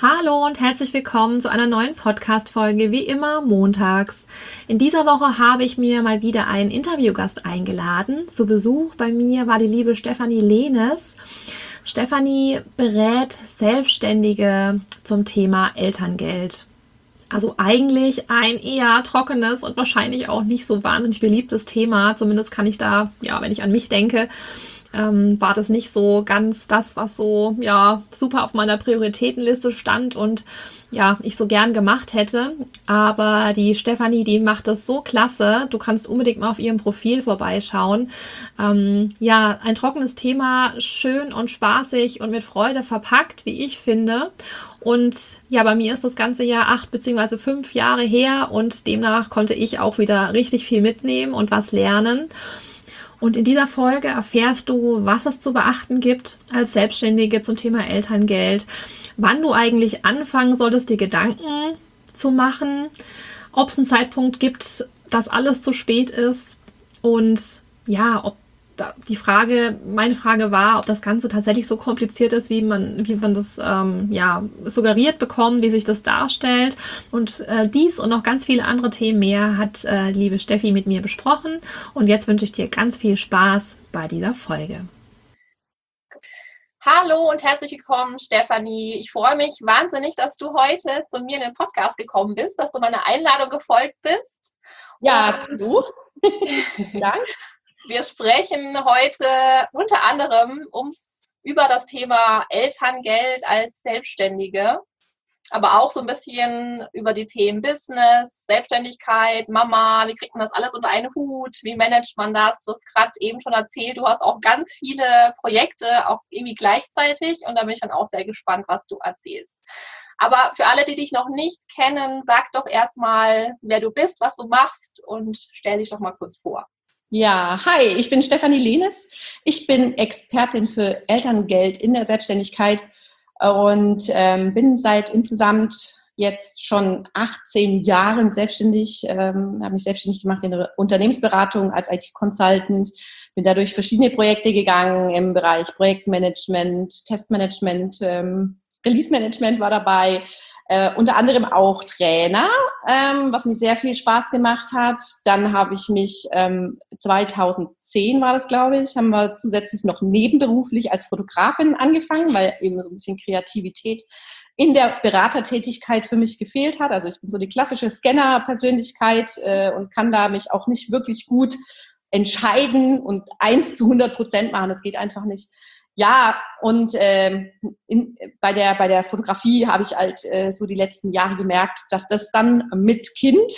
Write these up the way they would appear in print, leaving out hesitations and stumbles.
Hallo und herzlich willkommen zu einer neuen Podcast-Folge, wie immer montags. In dieser Woche habe ich mir mal wieder einen Interviewgast eingeladen. Zu Besuch bei mir war die liebe Stefanie Lehnes. Stefanie berät Selbstständige zum Thema Elterngeld. Also eigentlich ein eher trockenes und wahrscheinlich auch nicht so wahnsinnig beliebtes Thema. Zumindest kann ich da, ja, wenn ich an mich denke, war das nicht so ganz das, was so, ja, super auf meiner Prioritätenliste stand und ja, ich so gern gemacht hätte. Aber die Stefanie, die macht das so klasse. Du kannst unbedingt mal auf ihrem Profil vorbeischauen. Ja, ein trockenes Thema, schön und spaßig und mit Freude verpackt, wie ich finde. Und ja, bei mir ist das ganze Jahr 8 bzw. 5 Jahre her und demnach konnte ich auch wieder richtig viel mitnehmen und was lernen. Und in dieser Folge erfährst du, was es zu beachten gibt als Selbstständige zum Thema Elterngeld, wann du eigentlich anfangen solltest, dir Gedanken zu machen, ob es einen Zeitpunkt gibt, dass alles zu spät ist und ja, ob meine Frage war, ob das Ganze tatsächlich so kompliziert ist, wie man das ja, suggeriert bekommt, wie sich das darstellt. Und dies und noch ganz viele andere Themen mehr hat liebe Steffi mit mir besprochen. Und jetzt wünsche ich dir ganz viel Spaß bei dieser Folge. Hallo und herzlich willkommen, Stefanie. Ich freue mich wahnsinnig, dass du heute zu mir in den Podcast gekommen bist, dass du meiner Einladung gefolgt bist. Ja, du. Danke. Wir sprechen heute unter anderem über das Thema Elterngeld als Selbstständige, aber auch so ein bisschen über die Themen Business, Selbstständigkeit, Mama, wie kriegt man das alles unter einen Hut, wie managt man das? Du hast gerade eben schon erzählt, du hast auch ganz viele Projekte, auch irgendwie gleichzeitig und da bin ich dann auch sehr gespannt, was du erzählst. Aber für alle, die dich noch nicht kennen, sag doch erstmal, wer du bist, was du machst und stell dich doch mal kurz vor. Ja, hi, ich bin Stefanie Lehnes. Ich bin Expertin für Elterngeld in der Selbstständigkeit und bin seit insgesamt jetzt schon 18 Jahren selbstständig, habe mich selbstständig gemacht in der Unternehmensberatung als IT-Consultant, bin dadurch verschiedene Projekte gegangen im Bereich Projektmanagement, Testmanagement, Release-Management war dabei, unter anderem auch Trainer, was mir sehr viel Spaß gemacht hat. Dann habe ich mich 2010 war das, glaube ich, haben wir zusätzlich noch nebenberuflich als Fotografin angefangen, weil eben so ein bisschen Kreativität in der Beratertätigkeit für mich gefehlt hat. Also ich bin so die klassische Scanner-Persönlichkeit und kann da mich auch nicht wirklich gut entscheiden und 1:100% machen. Das geht einfach nicht. Ja, und bei der Fotografie habe ich halt so die letzten Jahre gemerkt, dass das dann mit Kind,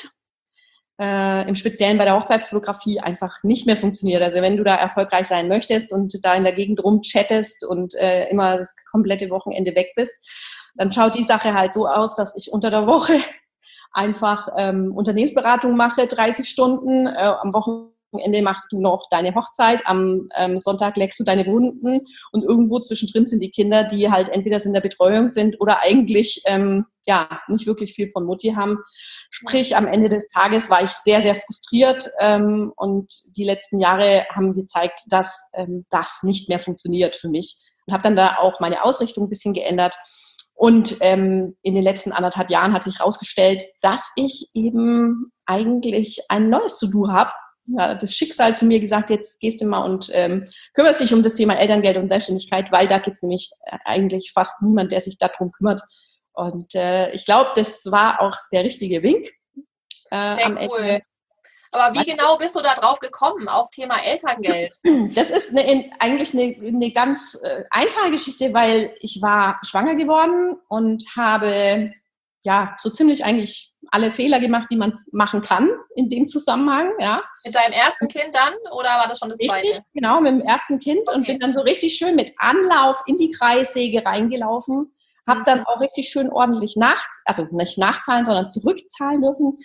im Speziellen bei der Hochzeitsfotografie, einfach nicht mehr funktioniert. Also wenn du da erfolgreich sein möchtest und da in der Gegend rumchattest und immer das komplette Wochenende weg bist, dann schaut die Sache halt so aus, dass ich unter der Woche einfach Unternehmensberatung mache, 30 Stunden, am Wochenende machst du noch deine Hochzeit, am Sonntag leckst du deine Wunden und irgendwo zwischendrin sind die Kinder, die halt entweder in der Betreuung sind oder eigentlich ja nicht wirklich viel von Mutti haben. Sprich, am Ende des Tages war ich sehr, sehr frustriert und die letzten Jahre haben gezeigt, dass das nicht mehr funktioniert für mich und habe dann da auch meine Ausrichtung ein bisschen geändert. Und in den letzten 1,5 Jahren hat sich herausgestellt, dass ich eben eigentlich ein neues To-Do habe. Ja, das Schicksal zu mir gesagt, jetzt gehst du mal und kümmerst dich um das Thema Elterngeld und Selbstständigkeit, weil da gibt es nämlich eigentlich fast niemand, der sich darum kümmert. Und ich glaube, das war auch der richtige Wink. Am cool. Ende. Aber wie genau bist du da drauf gekommen, auf Thema Elterngeld? Das ist eigentlich eine ganz einfache Geschichte, weil ich war schwanger geworden und habe ja so ziemlich eigentlich alle Fehler gemacht, die man machen kann in dem Zusammenhang. Ja. Mit deinem ersten Kind dann oder war das schon das zweite? Richtig, genau, mit dem ersten Kind und bin dann so richtig schön mit Anlauf in die Kreissäge reingelaufen. Habe dann auch richtig schön ordentlich also nicht nachzahlen, sondern zurückzahlen dürfen.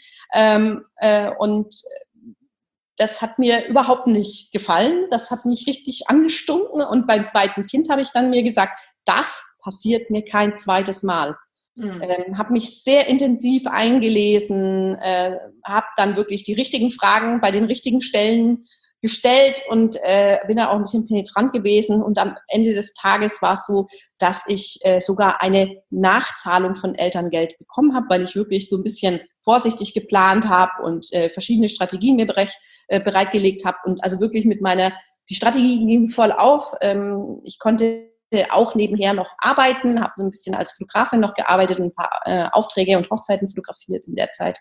Und das hat mir überhaupt nicht gefallen. Das hat mich richtig angestunken. Und beim zweiten Kind habe ich dann mir gesagt, das passiert mir kein zweites Mal. Habe mich sehr intensiv eingelesen, habe dann wirklich die richtigen Fragen bei den richtigen Stellen gestellt und bin da auch ein bisschen penetrant gewesen. Und am Ende des Tages war es so, dass ich sogar eine Nachzahlung von Elterngeld bekommen habe, weil ich wirklich so ein bisschen vorsichtig geplant habe und verschiedene Strategien mir bereitgelegt habe. Und also wirklich die Strategie ging voll auf. Ich konnte auch nebenher noch arbeiten, habe so ein bisschen als Fotografin noch gearbeitet und ein paar Aufträge und Hochzeiten fotografiert in der Zeit.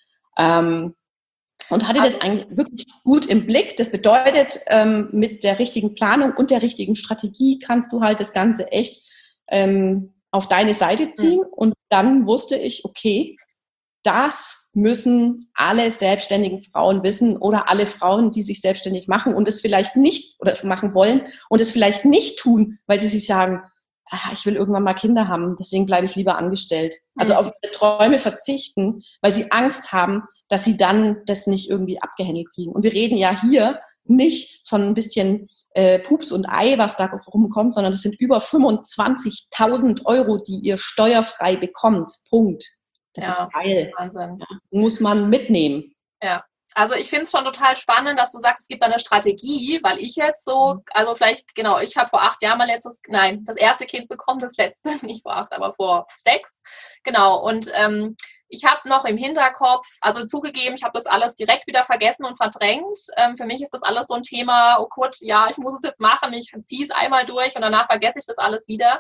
Und hatte das eigentlich wirklich gut im Blick. Das bedeutet, mit der richtigen Planung und der richtigen Strategie kannst du halt das Ganze echt auf deine Seite ziehen. Und dann wusste ich, okay, das müssen alle selbstständigen Frauen wissen oder alle Frauen, die sich selbstständig machen und es vielleicht nicht oder machen wollen und es vielleicht nicht tun, weil sie sich sagen, ich will irgendwann mal Kinder haben, deswegen bleibe ich lieber angestellt. Also auf ihre Träume verzichten, weil sie Angst haben, dass sie dann das nicht irgendwie abgehändelt kriegen. Und wir reden ja hier nicht von ein bisschen Pups und Ei, was da rumkommt, sondern das sind über 25.000 Euro, die ihr steuerfrei bekommt. Punkt. Das ist geil. Wahnsinn. Ja, muss man mitnehmen. Ja. Also ich finde es schon total spannend, dass du sagst, es gibt da eine Strategie, weil ich jetzt so, also vielleicht, genau, ich habe vor 8 Jahren das erste Kind bekommen, das letzte, nicht vor 8, aber vor 6, genau, und ich habe noch im Hinterkopf, also zugegeben, ich habe das alles direkt wieder vergessen und verdrängt, für mich ist das alles so ein Thema, oh Gott, ja, ich muss es jetzt machen, ich ziehe es einmal durch und danach vergesse ich das alles wieder,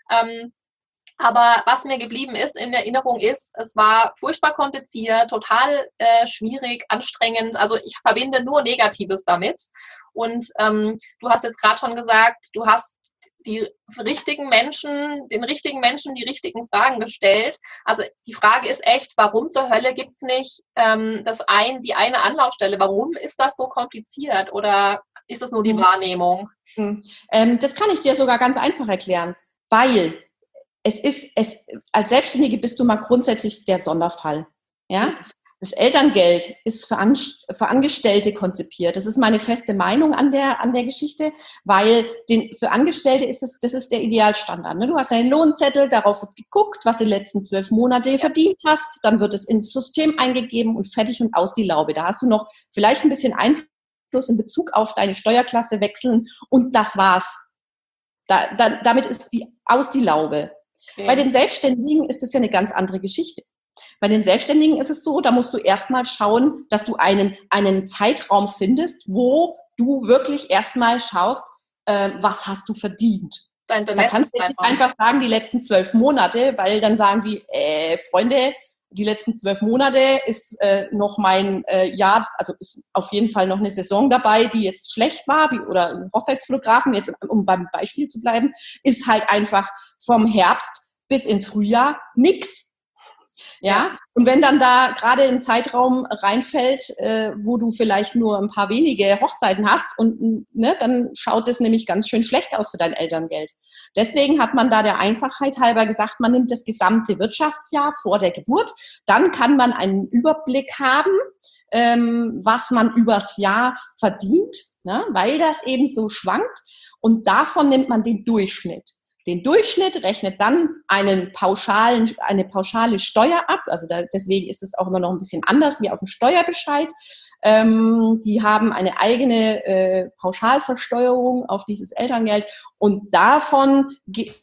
aber was mir geblieben ist in Erinnerung ist, es war furchtbar kompliziert, total schwierig, anstrengend. Also ich verbinde nur Negatives damit. Und du hast jetzt gerade schon gesagt, du hast den richtigen Menschen die richtigen Fragen gestellt. Also die Frage ist echt, warum zur Hölle gibt es nicht die eine Anlaufstelle? Warum ist das so kompliziert? Oder ist es nur die Wahrnehmung? Das kann ich dir sogar ganz einfach erklären, weil als Selbstständige bist du mal grundsätzlich der Sonderfall. Ja? Das Elterngeld ist für Angestellte konzipiert. Das ist meine feste Meinung an der Geschichte, weil für Angestellte das ist der Idealstandard. Ne? Du hast einen Lohnzettel, darauf wird geguckt, was du die letzten 12 Monate verdient hast, dann wird es ins System eingegeben und fertig und aus die Laube. Da hast du noch vielleicht ein bisschen Einfluss in Bezug auf deine Steuerklasse wechseln und das war's. Damit ist aus die Laube. Okay. Bei den Selbstständigen ist das ja eine ganz andere Geschichte. Bei den Selbstständigen ist es so, da musst du erstmal schauen, dass du einen Zeitraum findest, wo du wirklich erstmal schaust, was hast du verdient. Da kannst du nicht einfach sagen, die letzten 12 Monate, weil dann sagen die, Freunde, die letzten 12 Monate ist noch mein Jahr, also ist auf jeden Fall noch eine Saison dabei, die jetzt schlecht war, oder ein Hochzeitsfotografen, jetzt um beim Beispiel zu bleiben, ist halt einfach vom Herbst bis in Frühjahr nix. Ja, und wenn dann da gerade ein Zeitraum reinfällt, wo du vielleicht nur ein paar wenige Hochzeiten hast und dann schaut es nämlich ganz schön schlecht aus für dein Elterngeld. Deswegen hat man da der Einfachheit halber gesagt, man nimmt das gesamte Wirtschaftsjahr vor der Geburt, dann kann man einen Überblick haben, was man übers Jahr verdient, ne, weil das eben so schwankt und davon nimmt man den Durchschnitt. Den Durchschnitt rechnet dann eine pauschale Steuer ab. Also deswegen ist es auch immer noch ein bisschen anders wie auf dem Steuerbescheid. Die haben eine eigene Pauschalversteuerung auf dieses Elterngeld und davon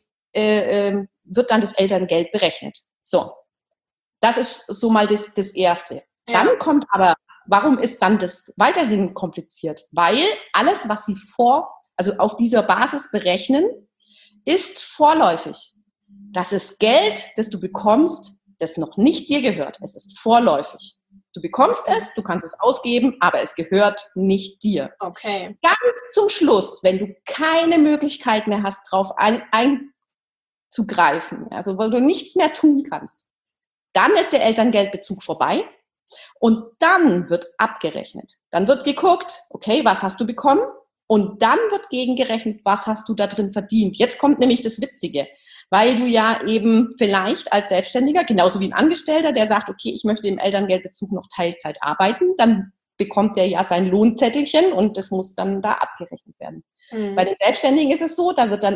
wird dann das Elterngeld berechnet. So, das ist so mal das Erste. Ja. Dann kommt aber, warum ist dann das weiterhin kompliziert? Weil alles, was sie auf dieser Basis berechnen, ist vorläufig. Das ist Geld, das du bekommst, das noch nicht dir gehört. Es ist vorläufig. Du bekommst es, du kannst es ausgeben, aber es gehört nicht dir. Okay. Ganz zum Schluss, wenn du keine Möglichkeit mehr hast, darauf einzugreifen, also weil du nichts mehr tun kannst, dann ist der Elterngeldbezug vorbei und dann wird abgerechnet. Dann wird geguckt, okay, was hast du bekommen? Und dann wird gegengerechnet, was hast du da drin verdient. Jetzt kommt nämlich das Witzige, weil du ja eben vielleicht als Selbstständiger, genauso wie ein Angestellter, der sagt, okay, ich möchte im Elterngeldbezug noch Teilzeit arbeiten, dann bekommt der ja sein Lohnzettelchen und das muss dann da abgerechnet werden. Mhm. Bei den Selbstständigen ist es so, da wird dann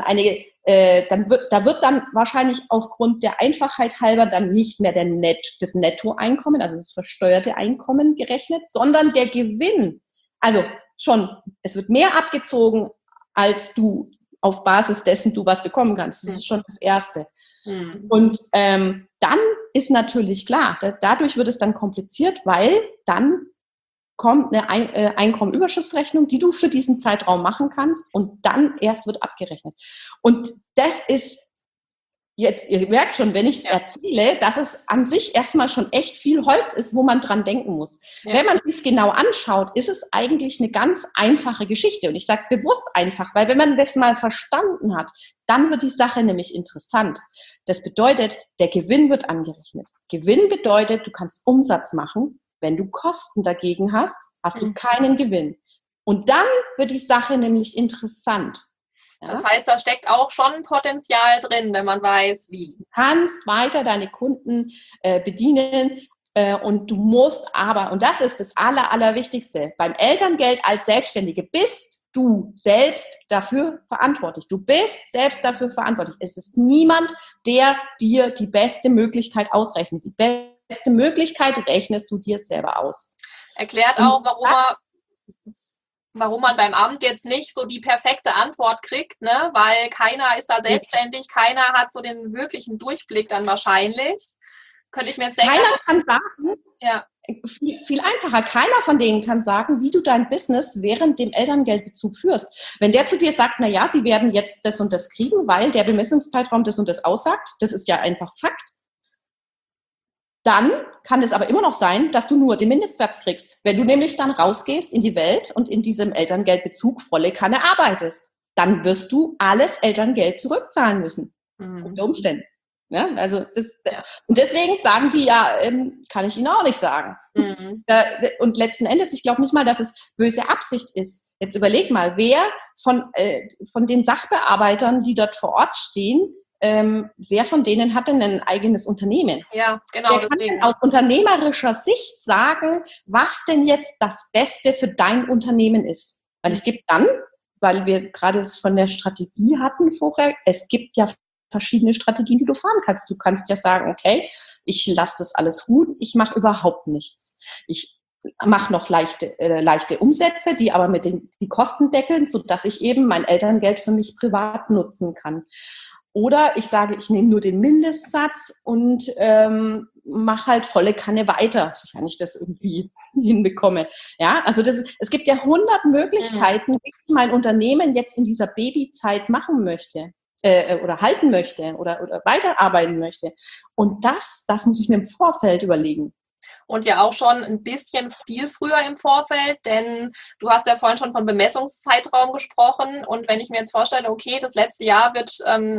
wahrscheinlich aufgrund der Einfachheit halber dann nicht mehr das Nettoeinkommen, also das versteuerte Einkommen gerechnet, sondern der Gewinn. Also es wird mehr abgezogen, als du auf Basis dessen du was bekommen kannst. Das ist schon das Erste. Und dann ist natürlich klar, dadurch wird es dann kompliziert, weil dann kommt eine Einkommenüberschussrechnung, die du für diesen Zeitraum machen kannst und dann erst wird abgerechnet. Und das ist jetzt, ihr merkt schon, wenn ich es erzähle, dass es an sich erstmal schon echt viel Holz ist, wo man dran denken muss. Ja. Wenn man es sich genau anschaut, ist es eigentlich eine ganz einfache Geschichte. Und ich sage bewusst einfach, weil wenn man das mal verstanden hat, dann wird die Sache nämlich interessant. Das bedeutet, der Gewinn wird angerechnet. Gewinn bedeutet, du kannst Umsatz machen. Wenn du Kosten dagegen hast, hast du keinen Gewinn. Und dann wird die Sache nämlich interessant. Ja? Das heißt, da steckt auch schon Potenzial drin, wenn man weiß, wie. Du kannst weiter deine Kunden bedienen und du musst aber, und das ist das Allerwichtigste, beim Elterngeld als Selbstständige bist du selbst dafür verantwortlich. Du bist selbst dafür verantwortlich. Es ist niemand, der dir die beste Möglichkeit ausrechnet. Die beste Möglichkeit rechnest du dir selber aus. Erklärt auch, warum man beim Amt jetzt nicht so die perfekte Antwort kriegt, ne? Weil keiner ist da selbstständig, keiner hat so den wirklichen Durchblick dann wahrscheinlich. Könnte ich mir jetzt denken. Keiner kann sagen, viel einfacher, keiner von denen kann sagen, wie du dein Business während dem Elterngeldbezug führst. Wenn der zu dir sagt, na ja, sie werden jetzt das und das kriegen, weil der Bemessungszeitraum das und das aussagt, das ist ja einfach Fakt, dann kann es aber immer noch sein, dass du nur den Mindestsatz kriegst. Wenn du nämlich dann rausgehst in die Welt und in diesem Elterngeldbezug volle Kanne arbeitest, dann wirst du alles Elterngeld zurückzahlen müssen. Unter Umständen. Ja, also und deswegen sagen die kann ich Ihnen auch nicht sagen. Und letzten Endes, ich glaube nicht mal, dass es böse Absicht ist. Jetzt überleg mal, wer von den Sachbearbeitern, die dort vor Ort stehen, wer von denen hat denn ein eigenes Unternehmen? Ja, genau. Wer kann denn aus unternehmerischer Sicht sagen, was denn jetzt das Beste für dein Unternehmen ist? Weil es gibt dann, weil wir gerade es von der Strategie hatten vorher, es gibt ja verschiedene Strategien, die du fahren kannst. Du kannst ja sagen, okay, ich lasse das alles ruhen, ich mache überhaupt nichts. Ich mache noch leichte Umsätze, die aber die Kosten deckeln, sodass ich eben mein Elterngeld für mich privat nutzen kann. Oder ich sage, ich nehme nur den Mindestsatz und mache halt volle Kanne weiter, sofern ich das irgendwie hinbekomme. Ja, also es gibt ja 100 Möglichkeiten, wie ich mein Unternehmen jetzt in dieser Babyzeit machen möchte oder halten möchte oder weiterarbeiten möchte. Und das muss ich mir im Vorfeld überlegen. Und ja auch schon ein bisschen viel früher im Vorfeld, denn du hast ja vorhin schon von Bemessungszeitraum gesprochen und wenn ich mir jetzt vorstelle, okay, das letzte Jahr wird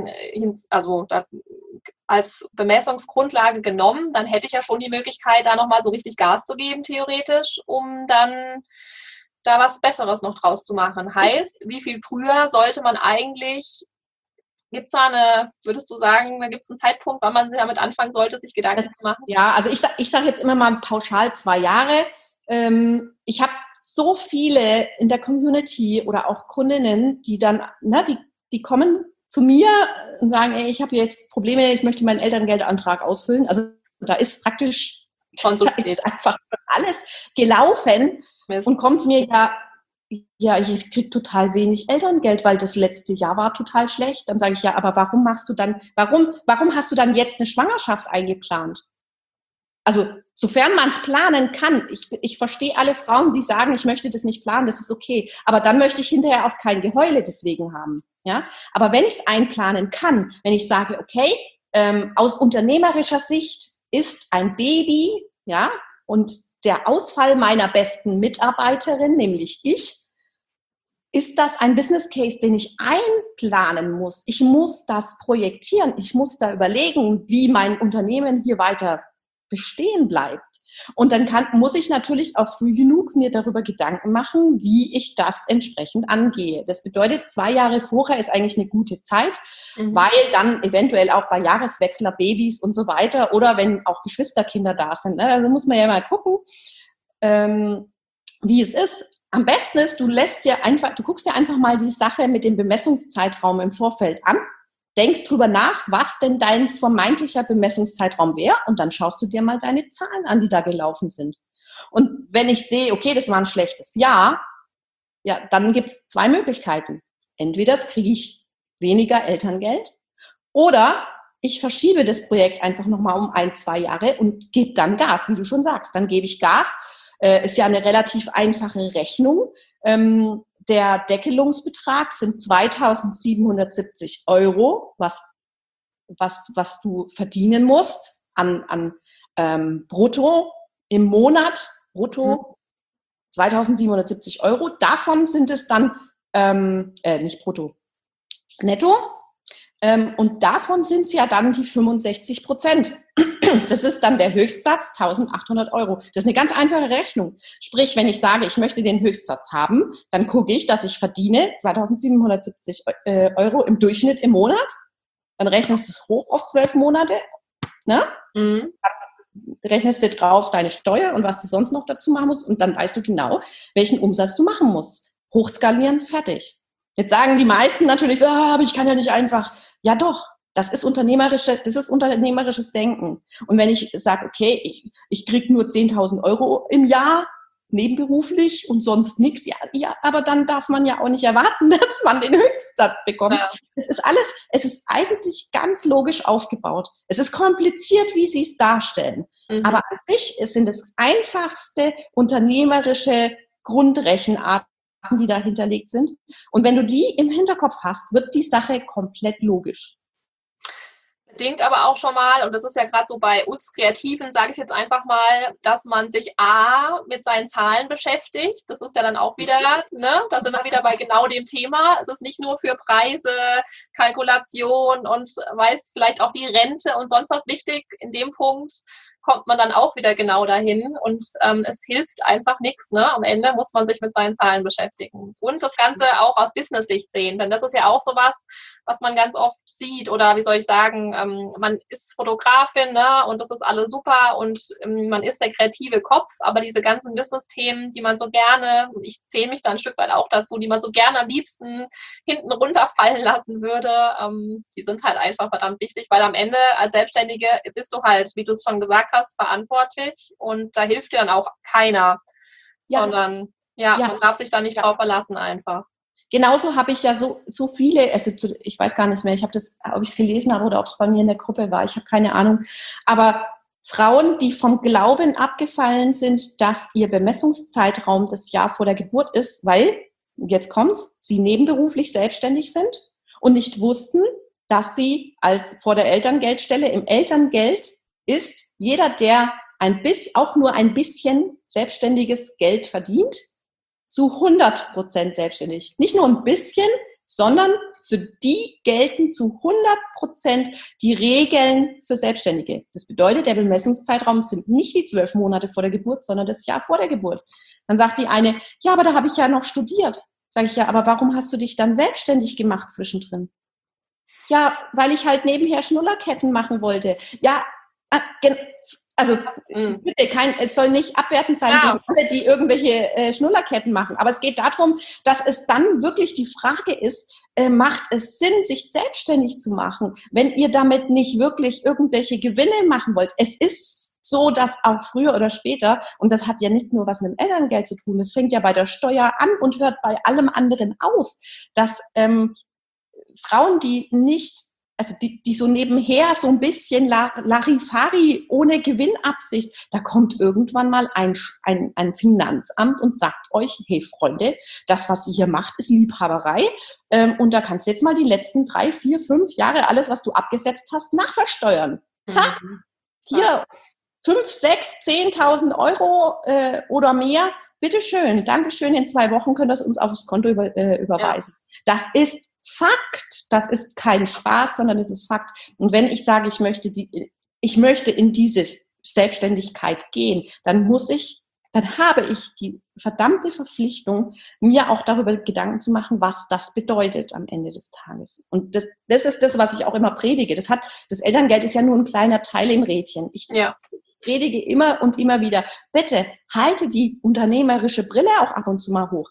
als Bemessungsgrundlage genommen, dann hätte ich ja schon die Möglichkeit, da nochmal so richtig Gas zu geben, theoretisch, um dann da was Besseres noch draus zu machen. Heißt, wie viel früher sollte man eigentlich... Gibt es da würdest du sagen, da gibt es einen Zeitpunkt, wann man damit anfangen sollte, sich Gedanken zu machen? Ja, also ich sag jetzt immer mal pauschal 2 Jahre. Ich habe so viele in der Community oder auch Kundinnen, die dann, die kommen zu mir und sagen, ey, ich habe jetzt Probleme, ich möchte meinen Elterngeldantrag ausfüllen. Also da ist praktisch schon so spät. Ist einfach alles gelaufen. Mist. Und kommt zu mir, ja, ich kriege total wenig Elterngeld, weil das letzte Jahr war total schlecht. Dann sage ich, ja, aber warum hast du dann jetzt eine Schwangerschaft eingeplant? Also, sofern man es planen kann, ich verstehe alle Frauen, die sagen, ich möchte das nicht planen, das ist okay. Aber dann möchte ich hinterher auch kein Geheule deswegen haben. Ja? Aber wenn ich es einplanen kann, wenn ich sage, okay, aus unternehmerischer Sicht ist ein Baby, ja, und der Ausfall meiner besten Mitarbeiterin, nämlich ich, ist das ein Business Case, den ich einplanen muss. Ich muss das projektieren. Ich muss da überlegen, wie mein Unternehmen hier weiter bestehen bleibt. Und dann muss ich natürlich auch früh genug mir darüber Gedanken machen, wie ich das entsprechend angehe. Das bedeutet, 2 Jahre vorher ist eigentlich eine gute Zeit, weil dann eventuell auch bei Jahreswechsler Babys und so weiter oder wenn auch Geschwisterkinder da sind. Ne? Also muss man ja mal gucken, wie es ist. Am besten ist, du guckst dir einfach mal die Sache mit dem Bemessungszeitraum im Vorfeld an, denkst drüber nach, was denn dein vermeintlicher Bemessungszeitraum wäre und dann schaust du dir mal deine Zahlen an, die da gelaufen sind. Und wenn ich sehe, okay, das war ein schlechtes Jahr, ja, dann gibt es 2 Möglichkeiten. Entweder kriege ich weniger Elterngeld oder ich verschiebe das Projekt einfach nochmal um 1-2 Jahre und gebe dann Gas, wie du schon sagst. Dann gebe ich Gas. Ist ja eine relativ einfache Rechnung. Der Deckelungsbetrag sind 2.770 €, was du verdienen musst an brutto im Monat. Brutto 2.770 €. Davon sind es dann, nicht brutto, netto. Und davon sind es ja dann die 65%. Das ist dann der Höchstsatz, 1.800 €. Das ist eine ganz einfache Rechnung. Sprich, wenn ich sage, ich möchte den Höchstsatz haben, dann gucke ich, dass ich verdiene 2.770 € im Durchschnitt im Monat. Dann rechnest du es hoch auf 12 Monate. Ne? Dann rechnest du drauf deine Steuer und was du sonst noch dazu machen musst. Und dann weißt du genau, welchen Umsatz du machen musst. Hochskalieren, fertig. Jetzt sagen die meisten natürlich so, aber ich kann ja nicht einfach. Ja doch, das ist unternehmerisches Denken. Und wenn ich sage, okay, ich kriege nur 10.000 € im Jahr nebenberuflich und sonst nichts, ja, aber dann darf man ja auch nicht erwarten, dass man den Höchstsatz bekommt. Ja. Es ist eigentlich ganz logisch aufgebaut. Es ist kompliziert, wie sie es darstellen. Aber an sich sind es einfachste unternehmerische Grundrechenarten, die da hinterlegt sind. Und wenn du die im Hinterkopf hast, wird die Sache komplett logisch. Bedingt aber auch schon mal, und das ist ja gerade so bei uns Kreativen, sage ich jetzt einfach mal, dass man sich mit seinen Zahlen beschäftigt. Das ist ja dann auch wieder, ne, da sind wir wieder bei genau dem Thema. Es ist nicht nur für Preise, Kalkulation und weiß vielleicht auch die Rente und sonst was wichtig. In dem Punkt kommt man dann auch wieder genau dahin und es hilft einfach nichts. Ne? Am Ende muss man sich mit seinen Zahlen beschäftigen und das Ganze auch aus Business-Sicht sehen, denn das ist ja auch sowas, was man ganz oft sieht oder wie soll ich sagen, man ist Fotografin, ne? Und das ist alles super und man ist der kreative Kopf, aber diese ganzen Business-Themen, die man so gerne, und ich zähle mich da ein Stück weit auch dazu, die man so gerne am liebsten hinten runterfallen lassen würde, die sind halt einfach verdammt wichtig, weil am Ende als Selbstständige bist du halt, wie du es schon gesagt hast, verantwortlich und da hilft dir dann auch keiner, sondern man darf sich da nicht drauf verlassen einfach. Genauso habe ich ja so viele, also ich weiß gar nicht mehr, ob ich es gelesen habe oder ob es bei mir in der Gruppe war, ich habe keine Ahnung, aber Frauen, die vom Glauben abgefallen sind, dass ihr Bemessungszeitraum das Jahr vor der Geburt ist, weil, jetzt kommt's, sie nebenberuflich selbstständig sind und nicht wussten, dass sie vor der Elterngeldstelle im Elterngeld ist jeder, der auch nur ein bisschen selbstständiges Geld verdient, zu 100% selbstständig. Nicht nur ein bisschen, sondern für die gelten zu 100% die Regeln für Selbstständige. Das bedeutet, der Bemessungszeitraum sind nicht die 12 Monate vor der Geburt, sondern das Jahr vor der Geburt. Dann sagt die eine, ja, aber da habe ich ja noch studiert. Sage ich, ja, aber warum hast du dich dann selbstständig gemacht zwischendrin? Ja, weil ich halt nebenher Schnullerketten machen wollte. Ja, also bitte, es soll nicht abwertend sein gegen alle, die irgendwelche Schnullerketten machen. Aber es geht darum, dass es dann wirklich die Frage ist, macht es Sinn, sich selbstständig zu machen, wenn ihr damit nicht wirklich irgendwelche Gewinne machen wollt. Es ist so, dass auch früher oder später, und das hat ja nicht nur was mit dem Elterngeld zu tun, das fängt ja bei der Steuer an und hört bei allem anderen auf, dass Frauen, die nicht, also die so nebenher so ein bisschen Larifari ohne Gewinnabsicht, da kommt irgendwann mal ein Finanzamt und sagt euch, hey Freunde, das, was ihr hier macht, ist Liebhaberei und da kannst du jetzt mal die letzten 3, 4, 5 Jahre alles, was du abgesetzt hast, nachversteuern. Zack, hier 5, 6, 10.000 €, oder mehr, bitteschön, Dankeschön, in 2 Wochen könnt ihr es uns aufs Konto überweisen. Ja. Das ist Fakt, das ist kein Spaß, sondern es ist Fakt. Und wenn ich sage, ich möchte in diese Selbstständigkeit gehen, dann habe ich die verdammte Verpflichtung, mir auch darüber Gedanken zu machen, was das bedeutet am Ende des Tages. Und das ist das, was ich auch immer predige. Das Elterngeld ist ja nur ein kleiner Teil im Rädchen. Ich predige immer und immer wieder, bitte halte die unternehmerische Brille auch ab und zu mal hoch.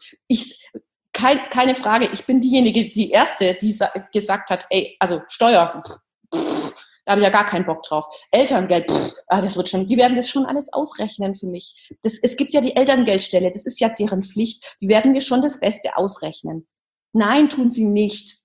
Keine Frage, ich bin die Erste, die gesagt hat, ey, also Steuer, Da habe ich ja gar keinen Bock drauf. Elterngeld, das wird schon, die werden das schon alles ausrechnen für mich. Es gibt ja die Elterngeldstelle, das ist ja deren Pflicht. Die werden mir schon das Beste ausrechnen. Nein, tun sie nicht.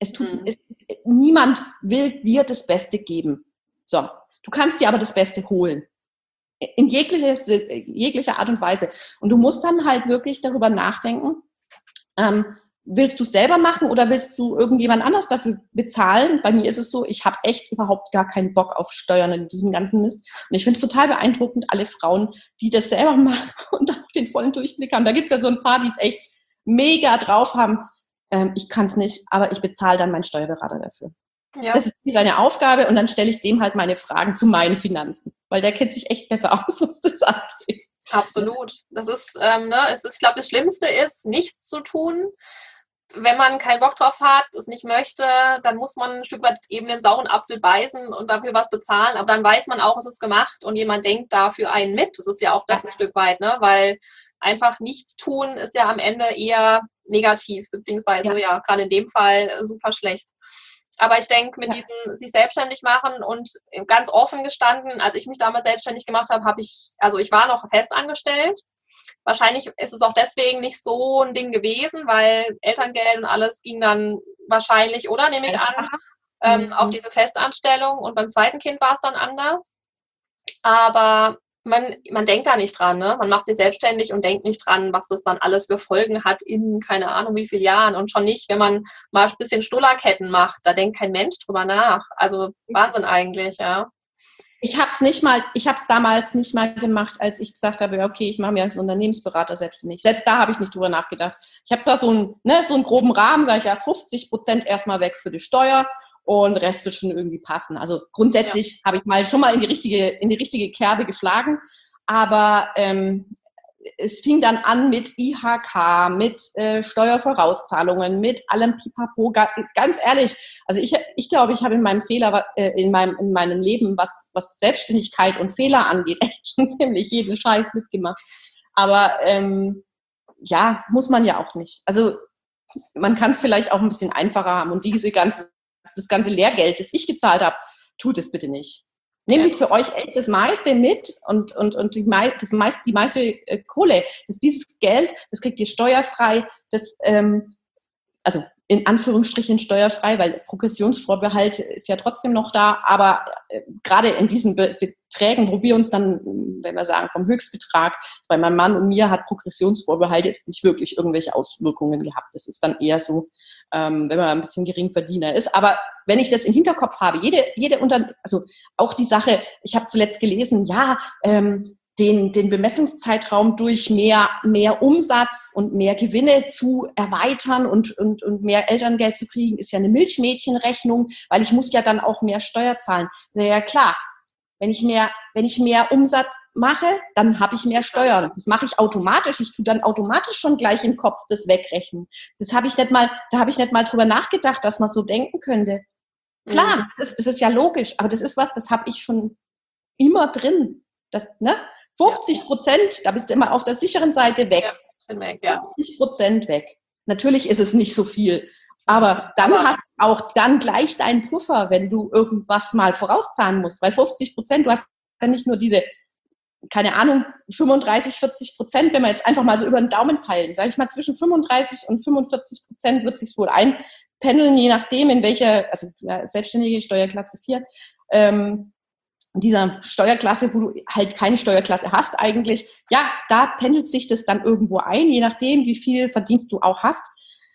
Niemand will dir das Beste geben. So, du kannst dir aber das Beste holen. In jeglicher Art und Weise. Und du musst dann halt wirklich darüber nachdenken, willst du es selber machen oder willst du irgendjemand anders dafür bezahlen? Bei mir ist es so, ich habe echt überhaupt gar keinen Bock auf Steuern in diesem ganzen Mist. Und ich finde es total beeindruckend, alle Frauen, die das selber machen und auch den vollen Durchblick haben. Da gibt es ja so ein paar, die es echt mega drauf haben. Ich kann es nicht, aber ich bezahle dann meinen Steuerberater dafür. Ja. Das ist seine Aufgabe und dann stelle ich dem halt meine Fragen zu meinen Finanzen, weil der kennt sich echt besser aus, was das angeht. Absolut. Das ist, ich glaube, das Schlimmste ist, nichts zu tun. Wenn man keinen Bock drauf hat, es nicht möchte, dann muss man ein Stück weit eben den sauren Apfel beißen und dafür was bezahlen. Aber dann weiß man auch, es ist gemacht und jemand denkt da für einen mit. Das ist ja auch das ein Stück weit, ne? Weil einfach nichts tun ist ja am Ende eher negativ, beziehungsweise ja gerade in dem Fall super schlecht. Aber ich denke, mit diesem sich selbstständig machen und ganz offen gestanden, als ich mich damals selbstständig gemacht habe, ich war noch fest angestellt. Wahrscheinlich ist es auch deswegen nicht so ein Ding gewesen, weil Elterngeld und alles ging dann wahrscheinlich, oder nehme ich an, auf diese Festanstellung. Und beim zweiten Kind war es dann anders. Aber man denkt da nicht dran, ne? Man macht sich selbstständig und denkt nicht dran, was das dann alles für Folgen hat in keine Ahnung wie vielen Jahren. Und schon nicht, wenn man mal ein bisschen Stullerketten macht. Da denkt kein Mensch drüber nach. Also Wahnsinn eigentlich, ja. Ich habe es damals nicht mal gemacht, als ich gesagt habe, okay, ich mache mir als Unternehmensberater selbstständig. Selbst da habe ich nicht drüber nachgedacht. Ich habe zwar so einen groben Rahmen, sage ich ja, 50% erstmal weg für die Steuer und der Rest wird schon irgendwie passen. Also grundsätzlich habe ich schon mal in die richtige Kerbe geschlagen, aber es fing dann an mit IHK, mit Steuervorauszahlungen, mit allem Pipapo. Ganz ehrlich, also ich glaube, ich habe in meinem meinem Leben, was Selbstständigkeit und Fehler angeht, echt schon ziemlich jeden Scheiß mitgemacht. Aber muss man ja auch nicht. Also man kann es vielleicht auch ein bisschen einfacher haben und das ganze Lehrgeld, das ich gezahlt habe, tut es bitte nicht. Nehmt für euch echt das meiste mit und die meiste Kohle. Dieses Geld, das kriegt ihr steuerfrei, also in Anführungsstrichen steuerfrei, weil Progressionsvorbehalt ist ja trotzdem noch da, aber gerade in diesen Beträgen, wo wir uns dann, wenn wir sagen, vom Höchstbetrag, bei meinem Mann und mir hat Progressionsvorbehalt jetzt nicht wirklich irgendwelche Auswirkungen gehabt. Das ist dann eher so, wenn man ein bisschen Geringverdiener ist. Aber wenn ich das im Hinterkopf habe, also auch die Sache, ich habe zuletzt gelesen, den Bemessungszeitraum durch mehr Umsatz und mehr Gewinne zu erweitern und mehr Elterngeld zu kriegen, ist ja eine Milchmädchenrechnung, weil ich muss ja dann auch mehr Steuer zahlen. Naja, klar, wenn ich mehr Umsatz mache, dann habe ich mehr Steuern. Das mache ich automatisch. Ich tue dann automatisch schon gleich im Kopf das wegrechnen. Da habe ich nicht mal drüber nachgedacht, dass man so denken könnte. Klar, das ist ja logisch, aber das ist das habe ich schon immer drin. 50%, da bist du immer auf der sicheren Seite weg. 50% weg. Natürlich ist es nicht so viel, aber dann hast du auch dann gleich deinen Puffer, wenn du irgendwas mal vorauszahlen musst. Weil 50%, du hast ja nicht nur diese, keine Ahnung, 35-40%, wenn wir jetzt einfach mal so über den Daumen peilen, sage ich mal, zwischen 35 und 45% wird sich wohl einpendeln, je nachdem, in welcher, also selbstständige Steuerklasse 4, dieser Steuerklasse, wo du halt keine Steuerklasse hast eigentlich, da pendelt sich das dann irgendwo ein, je nachdem, wie viel Verdienst du auch hast.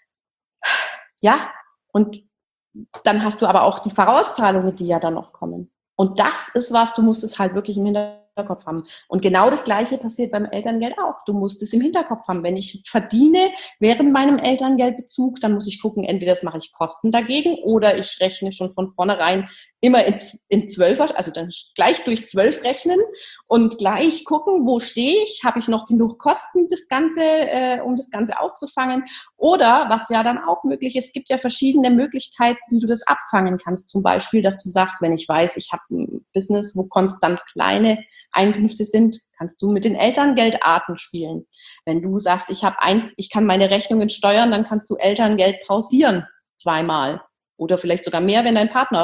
Ja, und dann hast du aber auch die Vorauszahlungen, die ja dann noch kommen. Und das ist du musst es halt wirklich im Hinterkopf haben. Und genau das Gleiche passiert beim Elterngeld auch. Du musst es im Hinterkopf haben. Wenn ich verdiene während meinem Elterngeldbezug, dann muss ich gucken, entweder das mache ich Kosten dagegen oder ich rechne schon von vornherein immer in 12, also dann gleich durch 12 rechnen und gleich gucken, wo stehe ich, habe ich noch genug Kosten, um das Ganze aufzufangen, oder was ja dann auch möglich ist, es gibt ja verschiedene Möglichkeiten, wie du das abfangen kannst, zum Beispiel, dass du sagst, wenn ich weiß, ich habe ein Business, wo konstant kleine Einkünfte sind, kannst du mit den Elterngeldarten spielen. Wenn du sagst, ich kann meine Rechnungen steuern, dann kannst du Elterngeld pausieren 2-mal oder vielleicht sogar mehr, wenn dein Partner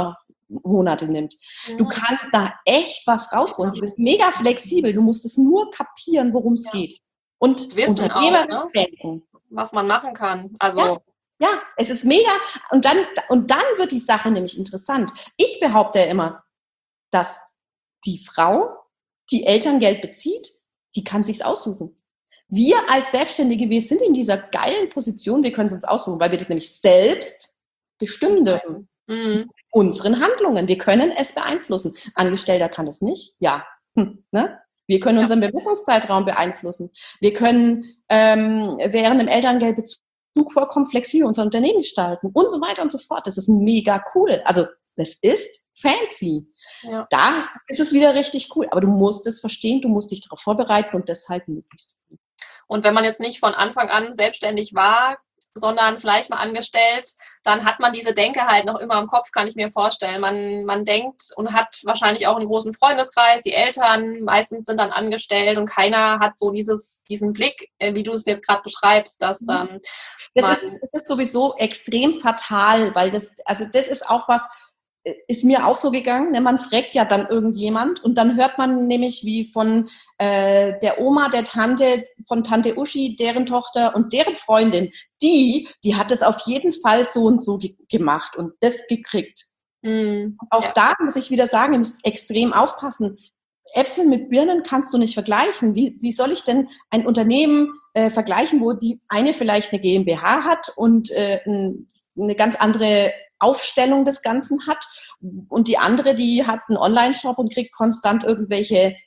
Monate nimmt. Du kannst da echt was rausholen. Du bist mega flexibel. Du musst es nur kapieren, worum es geht. Und Wissen Unternehmerisch auch, ne? denken. Was man machen kann. Also ja, es ist mega. Und dann wird die Sache nämlich interessant. Ich behaupte ja immer, dass die Frau, die Elterngeld bezieht, die kann sich's aussuchen. Wir als Selbstständige, wir sind in dieser geilen Position, wir können es uns aussuchen, weil wir das nämlich selbst bestimmen dürfen. Unseren Handlungen. Wir können es beeinflussen. Angestellter kann es nicht. Ja. Ne? Wir können unseren Bemessungszeitraum beeinflussen. Wir können während dem Elterngeldbezug vollkommen flexibel unser Unternehmen gestalten und so weiter und so fort. Das ist mega cool. Also das ist fancy. Ja. Da ist es wieder richtig cool. Aber du musst es verstehen, du musst dich darauf vorbereiten und das halt möglichst. Und wenn man jetzt nicht von Anfang an selbstständig war, sondern vielleicht mal angestellt, dann hat man diese Denke halt noch immer im Kopf, kann ich mir vorstellen. Man denkt und hat wahrscheinlich auch einen großen Freundeskreis, die Eltern meistens sind dann angestellt und keiner hat so diesen Blick, wie du es jetzt gerade beschreibst, dass das ist sowieso extrem fatal, weil das ist auch was, ist mir auch so gegangen, ne? Man fragt ja dann irgendjemand und dann hört man nämlich wie von der Oma, der Tante, von Tante Uschi, deren Tochter und deren Freundin, die hat es auf jeden Fall so und so gemacht und das gekriegt. Auch da muss ich wieder sagen, ihr müsst extrem aufpassen. Äpfel mit Birnen kannst du nicht vergleichen. Wie soll ich denn ein Unternehmen vergleichen, wo die eine vielleicht eine GmbH hat und eine ganz andere Aufstellung des Ganzen hat und die andere, die hat einen Online-Shop und kriegt konstant irgendwelche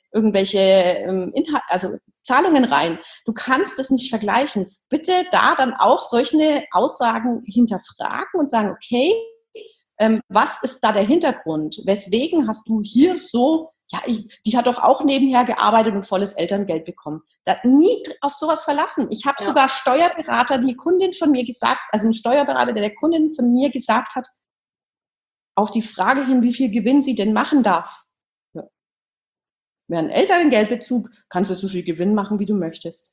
Zahlungen rein. Du kannst es nicht vergleichen. Bitte da dann auch solche Aussagen hinterfragen und sagen, okay, was ist da der Hintergrund? Weswegen hast du hier so, die hat doch auch nebenher gearbeitet und volles Elterngeld bekommen. Da nie auf sowas verlassen. Ich habe sogar Steuerberater, die Kundin von mir gesagt, also ein Steuerberater, der Kundin von mir gesagt hat, auf die Frage hin, wie viel Gewinn sie denn machen darf. Ja. Während Elterngeldbezug kannst du so viel Gewinn machen, wie du möchtest.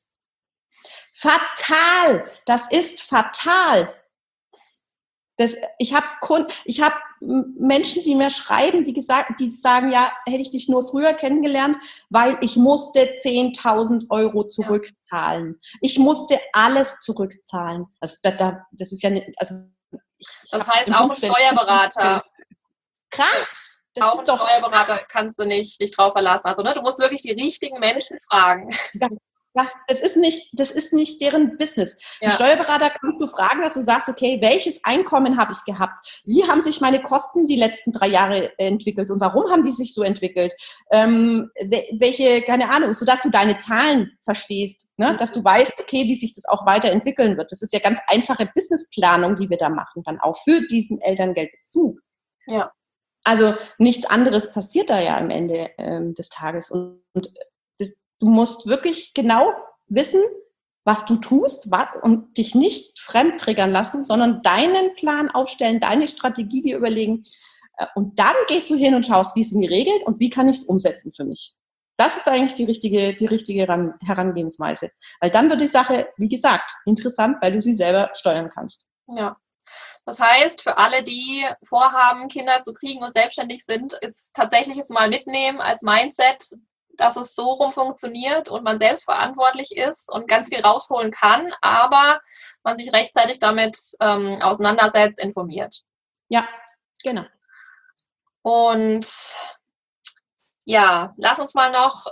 Fatal! Das ist fatal! Ich habe Menschen, die mir schreiben, die sagen, ja, hätte ich dich nur früher kennengelernt, weil ich musste 10.000 € zurückzahlen. Ich musste alles zurückzahlen. Also das ist ja nicht, also das heißt auch ein Steuerberater. Krass. Auch ein Steuerberater kannst du nicht dich drauf verlassen. Also du musst wirklich die richtigen Menschen fragen. Ja, das ist nicht deren Business. Ja. Ein Steuerberater kannst du fragen, dass du sagst, okay, welches Einkommen habe ich gehabt? Wie haben sich meine Kosten die letzten 3 Jahre entwickelt und warum haben die sich so entwickelt? Welche, keine Ahnung, sodass du deine Zahlen verstehst, ne? Dass du weißt, okay, wie sich das auch weiterentwickeln wird. Das ist ja ganz einfache Businessplanung, die wir da machen, dann auch für diesen Elterngeldbezug. Ja. Also nichts anderes passiert da ja am Ende des Tages und du musst wirklich genau wissen, was du tust und dich nicht fremd triggern lassen, sondern deinen Plan aufstellen, deine Strategie dir überlegen. Und dann gehst du hin und schaust, wie sind die Regeln und wie kann ich es umsetzen für mich. Das ist eigentlich die richtige Herangehensweise. Weil dann wird die Sache, wie gesagt, interessant, weil du sie selber steuern kannst. Ja. Das heißt, für alle, die vorhaben, Kinder zu kriegen und selbstständig sind, ist tatsächlich es mal mitnehmen als Mindset, dass es so rum funktioniert und man selbst verantwortlich ist und ganz viel rausholen kann, aber man sich rechtzeitig damit auseinandersetzt, informiert. Ja, genau. Und ja, lass uns mal noch,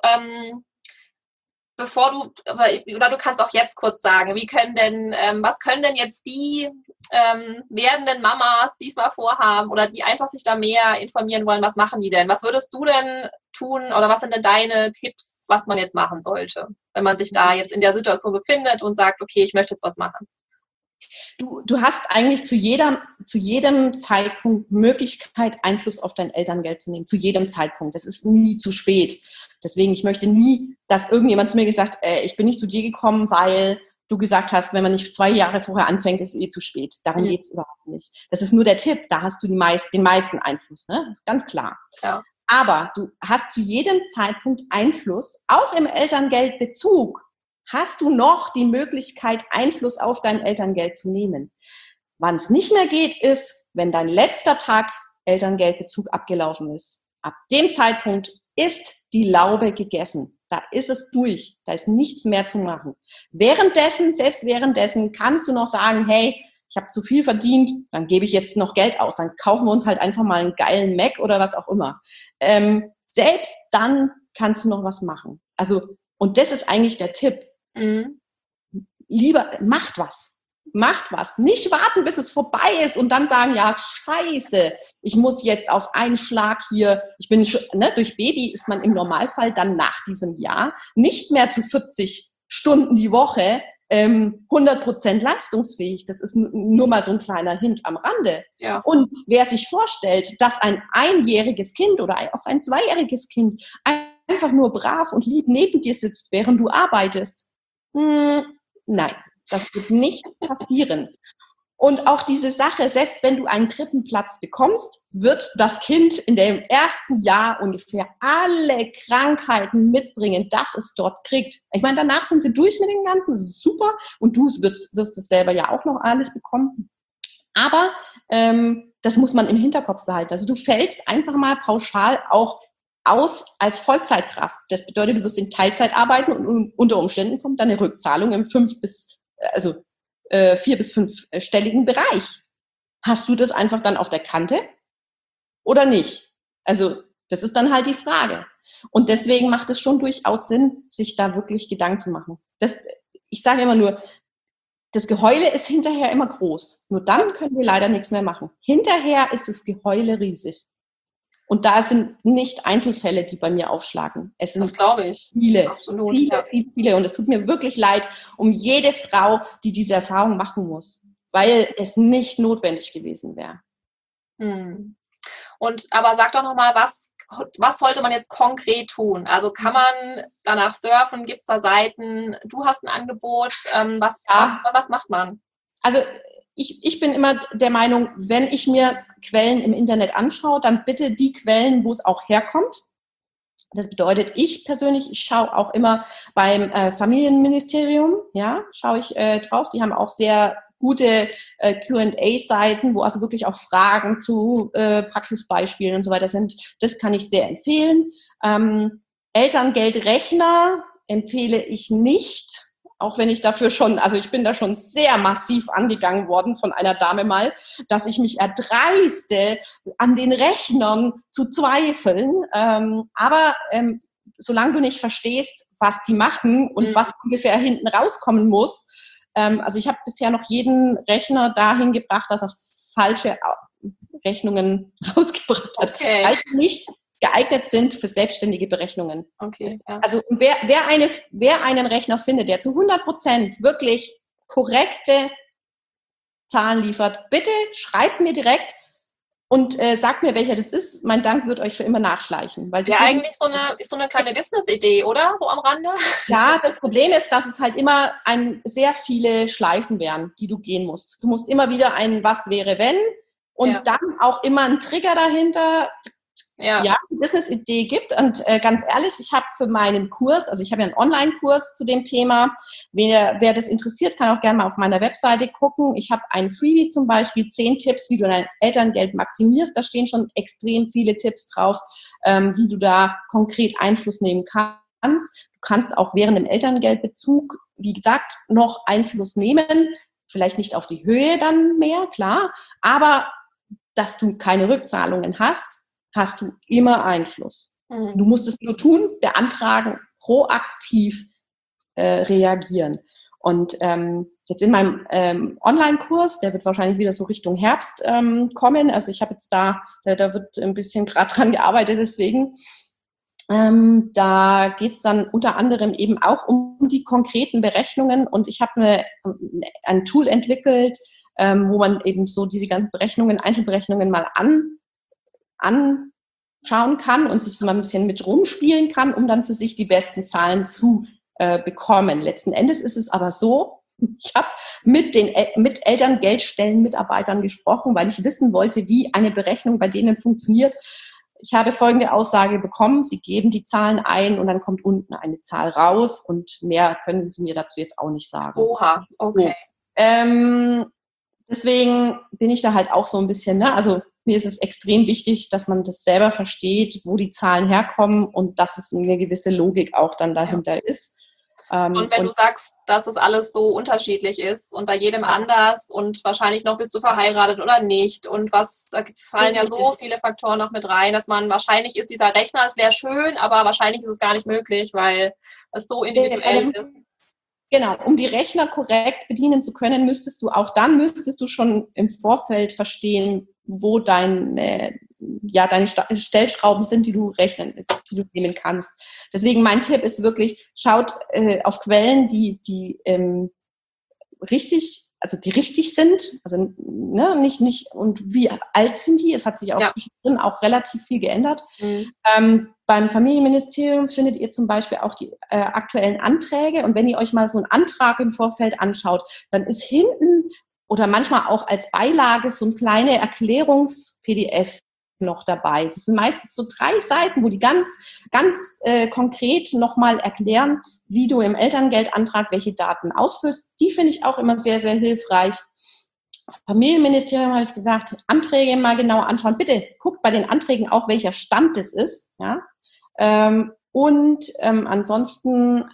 du kannst auch jetzt kurz sagen, was können denn jetzt die werdenden Mamas diesmal vorhaben oder die einfach sich da mehr informieren wollen, was machen die denn? Was würdest du denn tun oder was sind denn deine Tipps, was man jetzt machen sollte, wenn man sich da jetzt in der Situation befindet und sagt, okay, ich möchte jetzt was machen? Du hast eigentlich zu jedem Zeitpunkt Möglichkeit, Einfluss auf dein Elterngeld zu nehmen. Zu jedem Zeitpunkt. Das ist nie zu spät. Deswegen, ich möchte nie, dass irgendjemand zu mir gesagt, ich bin nicht zu dir gekommen, weil du gesagt hast, wenn man nicht 2 Jahre vorher anfängt, ist es zu spät. Darum geht es überhaupt nicht. Das ist nur der Tipp. Da hast du den meisten Einfluss. Ne? Das ist ganz klar. Ja. Aber du hast zu jedem Zeitpunkt Einfluss, auch im Elterngeldbezug. Hast du noch die Möglichkeit, Einfluss auf dein Elterngeld zu nehmen. Wann es nicht mehr geht, ist, wenn dein letzter Tag Elterngeldbezug abgelaufen ist. Ab dem Zeitpunkt ist die Laube gegessen. Da ist es durch. Da ist nichts mehr zu machen. Selbst währenddessen kannst du noch sagen, hey, ich habe zu viel verdient, dann gebe ich jetzt noch Geld aus. Dann kaufen wir uns halt einfach mal einen geilen Mac oder was auch immer. Selbst dann kannst du noch was machen. Also, und das ist eigentlich der Tipp. Lieber macht was. Macht was. Nicht warten, bis es vorbei ist und dann sagen, ja, scheiße, ich muss jetzt auf einen Schlag hier, durch Baby ist man im Normalfall dann nach diesem Jahr nicht mehr zu 40 Stunden die Woche 100% leistungsfähig. Das ist nur mal so ein kleiner Hint am Rande. Ja. Und wer sich vorstellt, dass ein einjähriges Kind oder auch ein zweijähriges Kind einfach nur brav und lieb neben dir sitzt, während du arbeitest, nein, das wird nicht passieren. Und auch diese Sache, selbst wenn du einen Krippenplatz bekommst, wird das Kind in dem ersten Jahr ungefähr alle Krankheiten mitbringen, dass es dort kriegt. Ich meine, danach sind sie durch mit dem Ganzen, das ist super. Und du wirst es selber ja auch noch alles bekommen. Aber das muss man im Hinterkopf behalten. Also du fällst einfach mal pauschal auch aus als Vollzeitkraft. Das bedeutet, du wirst in Teilzeit arbeiten und unter Umständen kommt dann eine Rückzahlung im 4- bis 5-stelligen Bereich. Hast du das einfach dann auf der Kante oder nicht? Also das ist dann halt die Frage. Und deswegen macht es schon durchaus Sinn, sich da wirklich Gedanken zu machen. Ich sage immer nur, das Geheule ist hinterher immer groß. Nur dann können wir leider nichts mehr machen. Hinterher ist das Geheule riesig. Und da sind nicht Einzelfälle, die bei mir aufschlagen. Es sind das glaube ich. Viele, absolut, viele. Und es tut mir wirklich leid um jede Frau, die diese Erfahrung machen muss, weil es nicht notwendig gewesen wäre. Und aber sag doch nochmal, was sollte man jetzt konkret tun? Also kann man danach surfen? Gibt es da Seiten? Du hast ein Angebot. Was macht man? Also ich bin immer der Meinung, wenn ich mir Quellen im Internet anschaue, dann bitte die Quellen, wo es auch herkommt. Das bedeutet, ich persönlich schaue auch immer beim Familienministerium, schaue ich drauf. Die haben auch sehr gute Q&A-Seiten, wo also wirklich auch Fragen zu Praxisbeispielen und so weiter sind. Das kann ich sehr empfehlen. Elterngeldrechner empfehle ich nicht. Auch wenn ich dafür ich bin da schon sehr massiv angegangen worden von einer Dame mal, dass ich mich erdreiste, an den Rechnern zu zweifeln. Aber solange du nicht verstehst, was die machen und was ungefähr hinten rauskommen muss, also ich habe bisher noch jeden Rechner dahin gebracht, dass er falsche Rechnungen rausgebracht hat. Okay. Weil sie nicht geeignet sind für selbstständige Berechnungen. Okay, ja. Also wer einen Rechner findet, der zu 100% wirklich korrekte Zahlen liefert, bitte schreibt mir direkt und sagt mir, welcher das ist. Mein Dank wird euch für immer nachschleichen. Weil ja, eigentlich so eine kleine Business-Idee, oder? So am Rande? Ja, das Problem ist, dass es halt immer sehr viele Schleifen wären, die du gehen musst. Du musst immer wieder ein Was wäre wenn und dann auch immer einen Trigger dahinter. Ja, eine Business-Idee gibt. Und ganz ehrlich, ich habe für meinen Kurs, also ich habe ja einen Online-Kurs zu dem Thema, wer das interessiert, kann auch gerne mal auf meiner Webseite gucken. Ich habe ein Freebie zum Beispiel, 10 Tipps, wie du dein Elterngeld maximierst. Da stehen schon extrem viele Tipps drauf, wie du da konkret Einfluss nehmen kannst. Du kannst auch während dem Elterngeldbezug, wie gesagt, noch Einfluss nehmen. Vielleicht nicht auf die Höhe dann mehr, klar, aber dass du keine Rückzahlungen hast du immer Einfluss. Du musst es nur tun, beantragen, proaktiv reagieren. Und jetzt in meinem Online-Kurs, der wird wahrscheinlich wieder so Richtung Herbst kommen, also ich habe jetzt da wird ein bisschen gerade dran gearbeitet, deswegen, da geht es dann unter anderem eben auch um die konkreten Berechnungen und ich habe ein Tool entwickelt, wo man eben so diese ganzen Einzelberechnungen mal anschauen kann und sich so mal ein bisschen mit rumspielen kann, um dann für sich die besten Zahlen zu bekommen. Letzten Endes ist es aber so, ich habe mit Elterngeldstellen-Mitarbeitern gesprochen, weil ich wissen wollte, wie eine Berechnung bei denen funktioniert. Ich habe folgende Aussage bekommen, sie geben die Zahlen ein und dann kommt unten eine Zahl raus und mehr können sie mir dazu jetzt auch nicht sagen. Oha, okay. So. Deswegen bin ich da halt auch so ein bisschen, also mir ist es extrem wichtig, dass man das selber versteht, wo die Zahlen herkommen und dass es eine gewisse Logik auch dann dahinter ist. Und wenn du sagst, dass es alles so unterschiedlich ist und bei jedem anders und wahrscheinlich noch bist du verheiratet oder nicht und da fallen ja so viele Faktoren noch mit rein, dass man wahrscheinlich ist dieser Rechner, es wäre schön, aber wahrscheinlich ist es gar nicht möglich, weil es so individuell ist. Genau, um die Rechner korrekt bedienen zu können, müsstest du schon im Vorfeld verstehen, wo deine Stellschrauben sind, die du nehmen kannst. Deswegen mein Tipp ist wirklich, schaut auf Quellen, die richtig sind, also nicht und wie alt sind die? Es hat sich auch zwischendrin auch relativ viel geändert. Beim Familienministerium findet ihr zum Beispiel auch die aktuellen Anträge und wenn ihr euch mal so einen Antrag im Vorfeld anschaut, dann ist hinten oder manchmal auch als Beilage so ein kleine Erklärungs-PDF noch dabei. Das sind meistens so 3 Seiten, wo die ganz konkret nochmal erklären, wie du im Elterngeldantrag welche Daten ausfüllst. Die finde ich auch immer sehr, sehr hilfreich. Familienministerium habe ich gesagt, Anträge mal genauer anschauen. Bitte guckt bei den Anträgen auch, welcher Stand das ist. Ja? Ansonsten,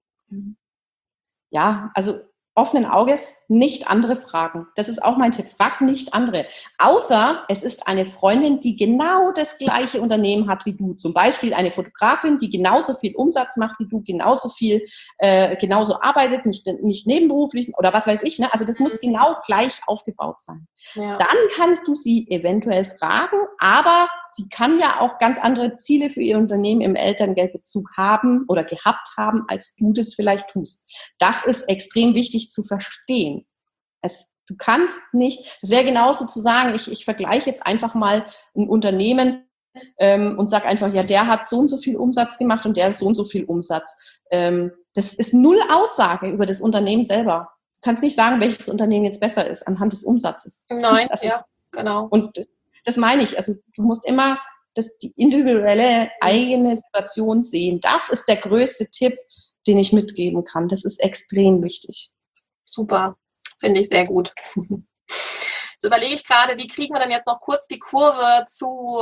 also offenen Auges, nicht andere fragen. Das ist auch mein Tipp. Fragt nicht andere. Außer es ist eine Freundin, die genau das gleiche Unternehmen hat wie du. Zum Beispiel eine Fotografin, die genauso viel Umsatz macht wie du, genauso arbeitet, nicht nebenberuflich oder was weiß ich. Ne? Also das muss genau gleich aufgebaut sein. Ja. Dann kannst du sie eventuell fragen, aber sie kann ja auch ganz andere Ziele für ihr Unternehmen im Elterngeldbezug haben oder gehabt haben, als du das vielleicht tust. Das ist extrem wichtig zu verstehen. Du kannst nicht, das wäre genauso zu sagen, ich vergleiche jetzt einfach mal ein Unternehmen und sage einfach, ja, der hat so und so viel Umsatz gemacht und der hat so und so viel Umsatz. Das ist null Aussage über das Unternehmen selber. Du kannst nicht sagen, welches Unternehmen jetzt besser ist anhand des Umsatzes. Nein, ja, genau. Und das meine ich. Also du musst immer die individuelle eigene Situation sehen. Das ist der größte Tipp, den ich mitgeben kann. Das ist extrem wichtig. Super, finde ich sehr gut. Jetzt überlege ich gerade, wie kriegen wir denn jetzt noch kurz die Kurve zu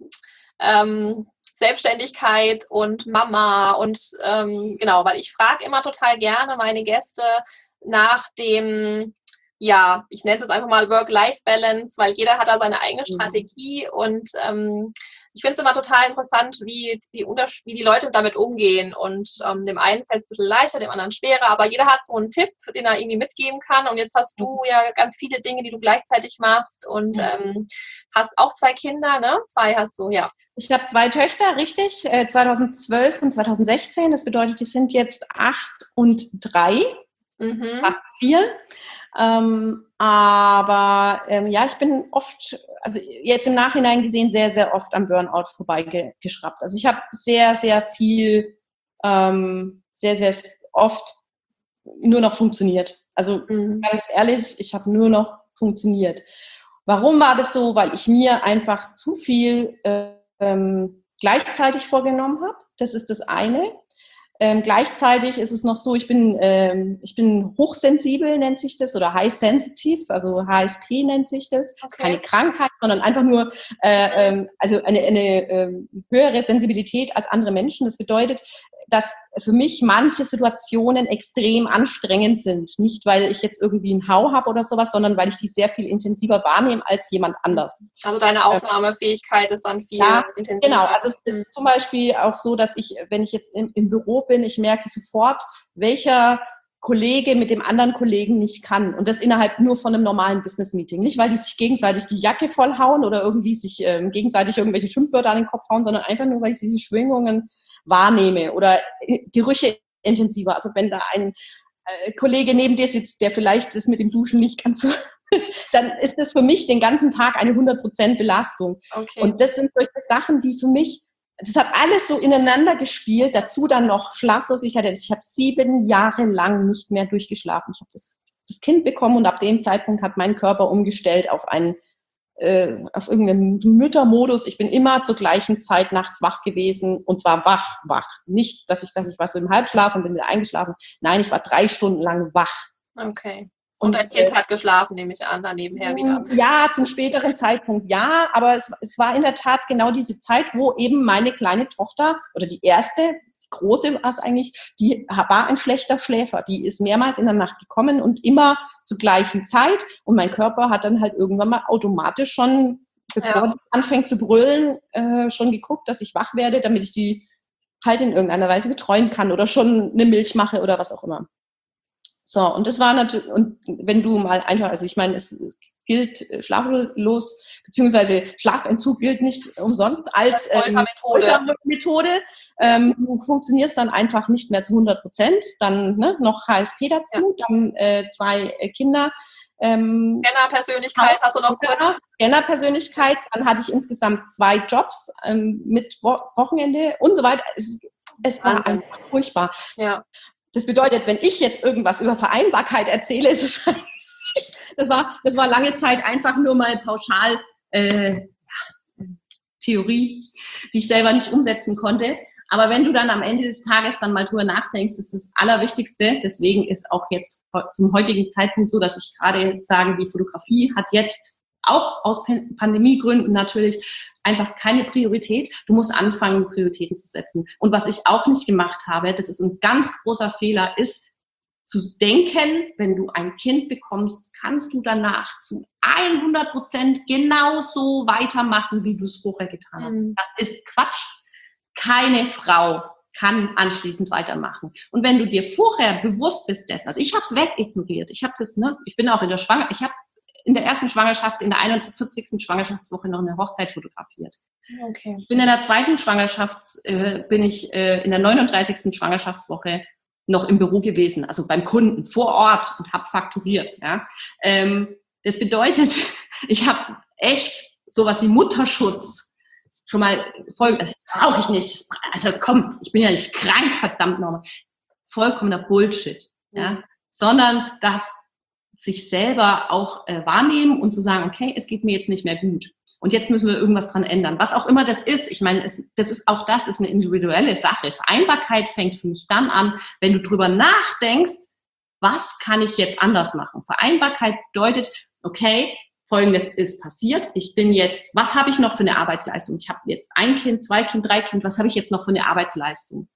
Selbstständigkeit und Mama und genau, weil ich frage immer total gerne meine Gäste nach dem, ich nenne es jetzt einfach mal Work-Life-Balance, weil jeder hat da seine eigene Strategie und ich finde es immer total interessant, wie die Leute damit umgehen und dem einen fällt es ein bisschen leichter, dem anderen schwerer, aber jeder hat so einen Tipp, den er irgendwie mitgeben kann und jetzt hast du ja ganz viele Dinge, die du gleichzeitig machst und hast auch 2 Kinder, ne? 2 hast du, ja. Ich habe 2 Töchter, richtig, 2012 und 2016, das bedeutet, die sind jetzt 8 und 3, fast 4. Ich bin oft, also jetzt im Nachhinein gesehen, sehr, sehr oft am Burnout vorbeigeschraubt. Also ich habe sehr, sehr viel, sehr, sehr oft nur noch funktioniert. Also ganz ehrlich, ich habe nur noch funktioniert. Warum war das so? Weil ich mir einfach zu viel gleichzeitig vorgenommen habe. Das ist das eine. Gleichzeitig ist es noch so, ich bin hochsensibel, nennt sich das, oder high sensitive, also HSP nennt sich das. Okay. Das ist keine Krankheit, sondern einfach nur also eine höhere Sensibilität als andere Menschen. Das bedeutet, dass für mich manche Situationen extrem anstrengend sind. Nicht, weil ich jetzt irgendwie einen Hau habe oder sowas, sondern weil ich die sehr viel intensiver wahrnehme als jemand anders. Also deine Aufnahmefähigkeit ist dann viel intensiver. Genau, also es ist zum Beispiel auch so, dass wenn ich jetzt im Büro bin, ich merke sofort, welcher Kollege mit dem anderen Kollegen nicht kann. Und das innerhalb nur von einem normalen Business-Meeting. Nicht, weil die sich gegenseitig die Jacke vollhauen oder irgendwie sich gegenseitig irgendwelche Schimpfwörter an den Kopf hauen, sondern einfach nur, weil ich diese Schwingungen wahrnehme oder Gerüche intensiver. Also wenn da ein Kollege neben dir sitzt, der vielleicht das mit dem Duschen nicht ganz so, dann ist das für mich den ganzen Tag eine 100% Belastung. Okay. Und das sind solche Sachen, die für mich, das hat alles so ineinander gespielt, dazu dann noch Schlaflosigkeit. Ich habe 7 Jahre lang nicht mehr durchgeschlafen. Ich habe das Kind bekommen und ab dem Zeitpunkt hat mein Körper umgestellt auf irgendeinen Müttermodus. Ich bin immer zur gleichen Zeit nachts wach gewesen und zwar wach. Nicht, dass ich sage, ich war so im Halbschlaf und bin wieder eingeschlafen. Nein, ich war 3 Stunden lang wach. Okay. Und dein Kind hat geschlafen, nehme ich an, dann nebenher wieder. Ja, zum späteren Zeitpunkt ja, aber es war in der Tat genau diese Zeit, wo eben meine kleine Tochter oder die große war es eigentlich, die war ein schlechter Schläfer. Die ist mehrmals in der Nacht gekommen und immer zur gleichen Zeit. Und mein Körper hat dann halt irgendwann mal automatisch schon, bevor die anfängt zu brüllen, schon geguckt, dass ich wach werde, damit ich die halt in irgendeiner Weise betreuen kann oder schon eine Milch mache oder was auch immer. So, und das war natürlich, und wenn du mal einfach, also ich meine, es gilt schlaflos, beziehungsweise Schlafentzug gilt nicht umsonst als Foltermethode. Du funktionierst dann einfach nicht mehr zu 100%, dann noch HSP dazu, dann 2 Kinder. Scanner-Persönlichkeit hast du noch kurz? Scanner-Persönlichkeit, dann hatte ich insgesamt 2 Jobs mit Wochenende und so weiter. Es war einfach furchtbar. Ja. Das bedeutet, wenn ich jetzt irgendwas über Vereinbarkeit erzähle, ist es das war lange Zeit einfach nur mal pauschal Theorie, die ich selber nicht umsetzen konnte. Aber wenn du dann am Ende des Tages dann mal drüber nachdenkst, das ist das Allerwichtigste. Deswegen ist auch jetzt zum heutigen Zeitpunkt so, dass ich gerade sage, die Fotografie hat jetzt auch aus Pandemiegründen natürlich einfach keine Priorität. Du musst anfangen, Prioritäten zu setzen. Und was ich auch nicht gemacht habe, das ist ein ganz großer Fehler, ist zu denken, wenn du ein Kind bekommst, kannst du danach zu 100% genauso weitermachen, wie du es vorher getan hast. Das ist Quatsch. Keine Frau kann anschließend weitermachen. Und wenn du dir vorher bewusst bist dessen, also ich habe es wegignoriert, ich bin auch ich habe in der ersten Schwangerschaft, in der 41. Schwangerschaftswoche noch eine Hochzeit fotografiert. Okay. Ich bin in der zweiten Schwangerschaft, bin ich in der 39. Schwangerschaftswoche noch im Büro gewesen, also beim Kunden vor Ort und habe fakturiert. Ja. Das bedeutet, ich habe echt sowas wie Mutterschutz schon mal das brauche ich nicht. Also komm, ich bin ja nicht krank, verdammt nochmal. Vollkommener Bullshit. Ja. Sondern das sich selber auch wahrnehmen und zu sagen, okay, es geht mir jetzt nicht mehr gut. Und jetzt müssen wir irgendwas dran ändern. Was auch immer das ist. Ich meine, das ist eine individuelle Sache. Vereinbarkeit fängt für mich dann an, wenn du drüber nachdenkst, was kann ich jetzt anders machen? Vereinbarkeit bedeutet, okay, Folgendes ist passiert. Was habe ich noch für eine Arbeitsleistung? Ich habe jetzt 1 Kind, 2 Kind, 3 Kind. Was habe ich jetzt noch für eine Arbeitsleistung?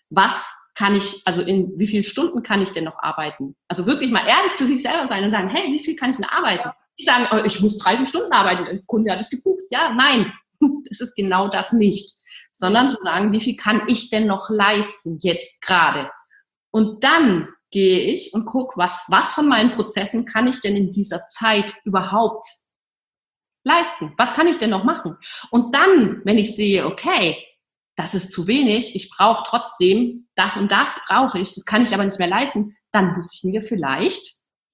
In wie vielen Stunden kann ich denn noch arbeiten? Also wirklich mal ehrlich zu sich selber sein und sagen, hey, wie viel kann ich denn arbeiten? Ja. Die sagen, ich muss 30 Stunden arbeiten. Der Kunde hat es gebucht. Ja, nein, das ist genau das nicht. Sondern zu sagen, wie viel kann ich denn noch leisten jetzt gerade? Und dann gehe ich und gucke, was von meinen Prozessen kann ich denn in dieser Zeit überhaupt leisten? Was kann ich denn noch machen? Und dann, wenn ich sehe, okay, das ist zu wenig, ich brauche trotzdem das und das brauche ich, das kann ich aber nicht mehr leisten, dann muss ich mir vielleicht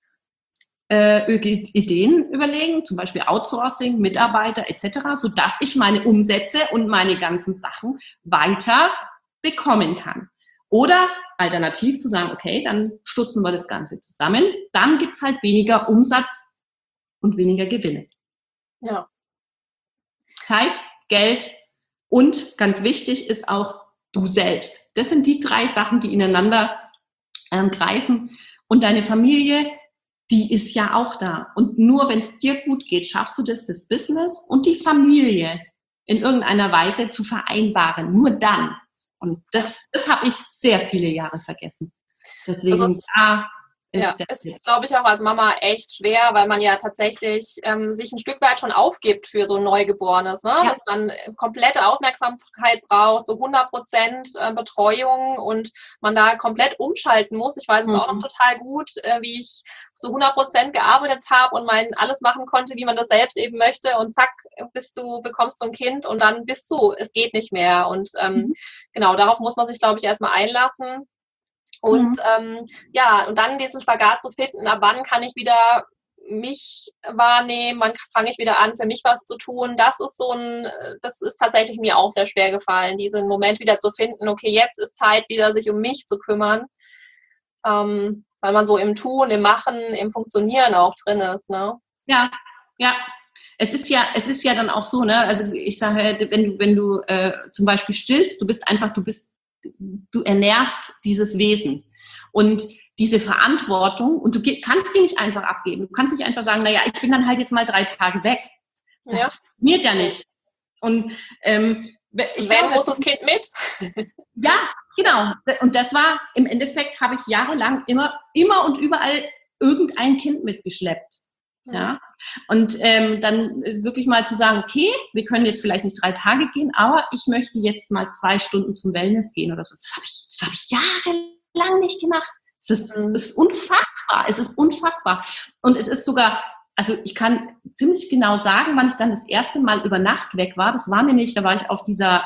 Ideen überlegen, zum Beispiel Outsourcing, Mitarbeiter etc., sodass ich meine Umsätze und meine ganzen Sachen weiter bekommen kann. Oder alternativ zu sagen, okay, dann stutzen wir das Ganze zusammen, dann gibt es halt weniger Umsatz und weniger Gewinne. Ja. Zeit, Geld und ganz wichtig ist auch du selbst. Das sind die 3 Sachen, die ineinander greifen. Und deine Familie, die ist ja auch da. Und nur wenn es dir gut geht, schaffst du das Business und die Familie in irgendeiner Weise zu vereinbaren. Nur dann. Und das habe ich sehr viele Jahre vergessen. Deswegen, es ist, glaube ich, auch als Mama echt schwer, weil man ja tatsächlich sich ein Stück weit schon aufgibt für so ein Neugeborenes, ne? Ja. Dass man komplette Aufmerksamkeit braucht, so 100% Betreuung und man da komplett umschalten muss. Ich weiß es auch noch total gut, wie ich so 100% gearbeitet habe und alles machen konnte, wie man das selbst eben möchte und zack, bekommst du ein Kind und dann es geht nicht mehr. Und genau, darauf muss man sich, glaube ich, erstmal einlassen. Und und dann diesen Spagat zu finden, ab wann kann ich wieder mich wahrnehmen, wann fange ich wieder an, für mich was zu tun, das ist tatsächlich mir auch sehr schwer gefallen, diesen Moment wieder zu finden, okay, jetzt ist Zeit wieder, sich um mich zu kümmern, weil man so im Tun, im Machen, im Funktionieren auch drin ist, ne? Ja. Es ist ja dann auch so, ne, also ich sage, wenn du zum Beispiel stillst, du ernährst dieses Wesen. Und diese Verantwortung, und du kannst die nicht einfach abgeben. Du kannst nicht einfach sagen, naja, ich bin dann halt jetzt mal 3 Tage weg. Das funktioniert ja nicht. Und wenn muss das Kind mit? Ja, genau. Und das war, im Endeffekt habe ich jahrelang immer und überall irgendein Kind mitgeschleppt. Ja. Und dann wirklich mal zu sagen, okay, wir können jetzt vielleicht nicht 3 Tage gehen, aber ich möchte jetzt mal 2 Stunden zum Wellness gehen oder so. Das hab ich jahrelang nicht gemacht. Es ist unfassbar. Es ist unfassbar. Und es ist sogar, also ich kann ziemlich genau sagen, wann ich dann das erste Mal über Nacht weg war. Das war nämlich, da war ich auf dieser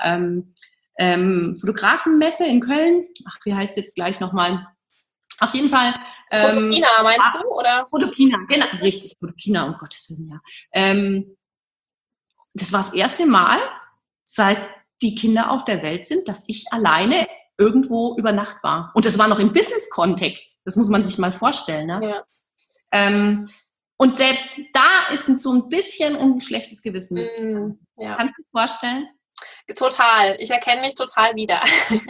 Fotografenmesse in Köln. Ach, wie heißt jetzt gleich nochmal? Auf jeden Fall. Fotokina, meinst du? Oder? Fotokina, genau, richtig. Fotokina, um Gottes Willen, ja. Das war das erste Mal, seit die Kinder auf der Welt sind, dass ich alleine irgendwo über Nacht war. Und das war noch im Business-Kontext. Das muss man sich mal vorstellen. Ne? Ja. Und selbst da ist so ein bisschen ein schlechtes Gewissen. Ja. Kannst du dir vorstellen? Total. Ich erkenne mich total wieder.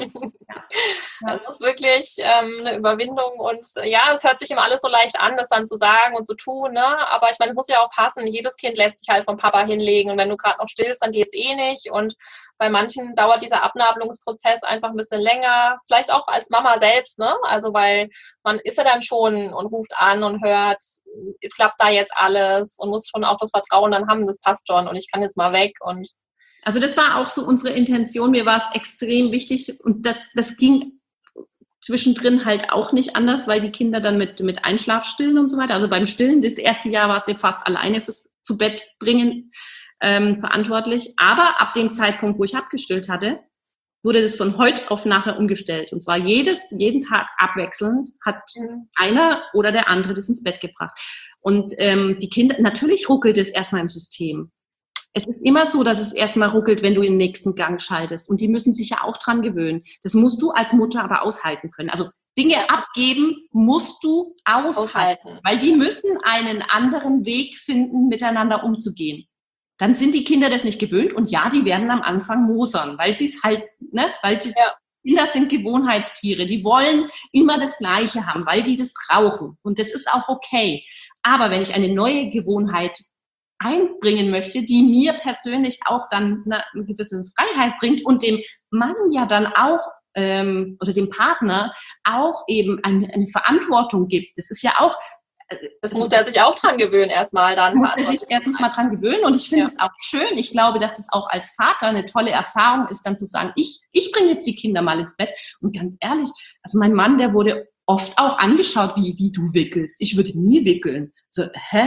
Das ist wirklich eine Überwindung und ja, es hört sich immer alles so leicht an, das dann zu sagen und zu tun, ne? Aber ich meine, es muss ja auch passen. Jedes Kind lässt sich halt vom Papa hinlegen und wenn du gerade noch stillst, dann geht's eh nicht und bei manchen dauert dieser Abnabelungsprozess einfach ein bisschen länger, vielleicht auch als Mama selbst, ne? Also weil man ist ja dann schon und ruft an und hört, klappt da jetzt alles und muss schon auch das Vertrauen dann haben, das passt schon und ich kann jetzt mal weg und also das war auch so unsere Intention. Mir war es extrem wichtig und das ging zwischendrin halt auch nicht anders, weil die Kinder dann mit Einschlaf stillen und so weiter. Also beim Stillen, das erste Jahr warst du fast alleine fürs zu Bett bringen verantwortlich. Aber ab dem Zeitpunkt, wo ich abgestillt hatte, wurde das von heute auf nachher umgestellt. Und zwar jeden Tag abwechselnd hat einer oder der andere das ins Bett gebracht. Und die Kinder, natürlich ruckelt es erstmal im System. Es ist immer so, dass es erstmal ruckelt, wenn du in den nächsten Gang schaltest. Und die müssen sich ja auch dran gewöhnen. Das musst du als Mutter aber aushalten können. Also Dinge abgeben musst du aushalten. Weil die müssen einen anderen Weg finden, miteinander umzugehen. Dann sind die Kinder das nicht gewöhnt. Und ja, die werden am Anfang mosern, weil sie es halt, ne, Kinder sind Gewohnheitstiere. Die wollen immer das Gleiche haben, weil die das brauchen. Und das ist auch okay. Aber wenn ich eine neue Gewohnheit einbringen möchte, die mir persönlich auch dann eine gewisse Freiheit bringt und dem Mann ja dann auch oder dem Partner auch eben eine Verantwortung gibt. Das ist ja auch... Das muss der sich auch dran gewöhnen erstmal dann. Muss er sich erstens mal dran gewöhnen und ich finde es auch schön. Ich glaube, dass das auch als Vater eine tolle Erfahrung ist, dann zu sagen, ich bringe jetzt die Kinder mal ins Bett. Und ganz ehrlich, also mein Mann, der wurde oft auch angeschaut, wie du wickelst. Ich würde nie wickeln. So,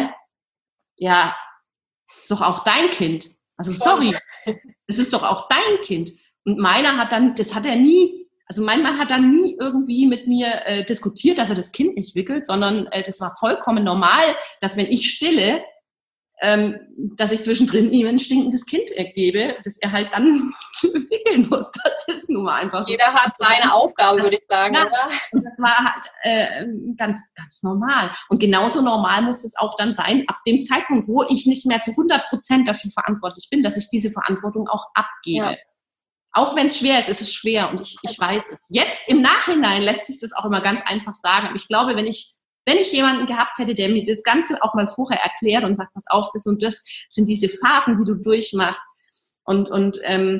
ja, ist doch auch dein Kind. Also sorry, es ist doch auch dein Kind. Und meiner hat dann, das hat er nie, also mein Mann hat dann nie irgendwie mit mir diskutiert, dass er das Kind nicht wickelt, sondern das war vollkommen normal, dass wenn ich stille, dass ich zwischendrin ihm ein stinkendes Kind gebe, dass er halt dann wickeln muss. Das ist nun mal einfach so. Jeder hat seine Aufgabe, würde ich sagen, ja, oder? Das war halt ganz, ganz normal. Und genauso normal muss es auch dann sein, ab dem Zeitpunkt, wo ich nicht mehr zu 100% dafür verantwortlich bin, dass ich diese Verantwortung auch abgebe. Ja. Auch wenn es schwer ist, ist es schwer. Und ich weiß, jetzt im Nachhinein lässt sich das auch immer ganz einfach sagen. Aber ich glaube, wenn ich jemanden gehabt hätte, der mir das Ganze auch mal vorher erklärt und sagt, pass auf, das und das sind diese Phasen, die du durchmachst und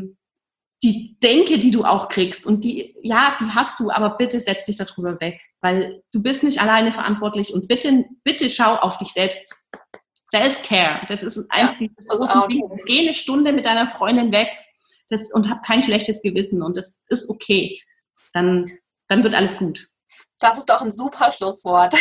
die Denke, die du auch kriegst und die hast du, aber bitte setz dich darüber weg, weil du bist nicht alleine verantwortlich und bitte schau auf dich selbst. Self-Care, das ist eins dieser großen Dinge. Geh eine Stunde mit deiner Freundin weg und hab kein schlechtes Gewissen und das ist okay. Dann wird alles gut. Das ist doch ein super Schlusswort.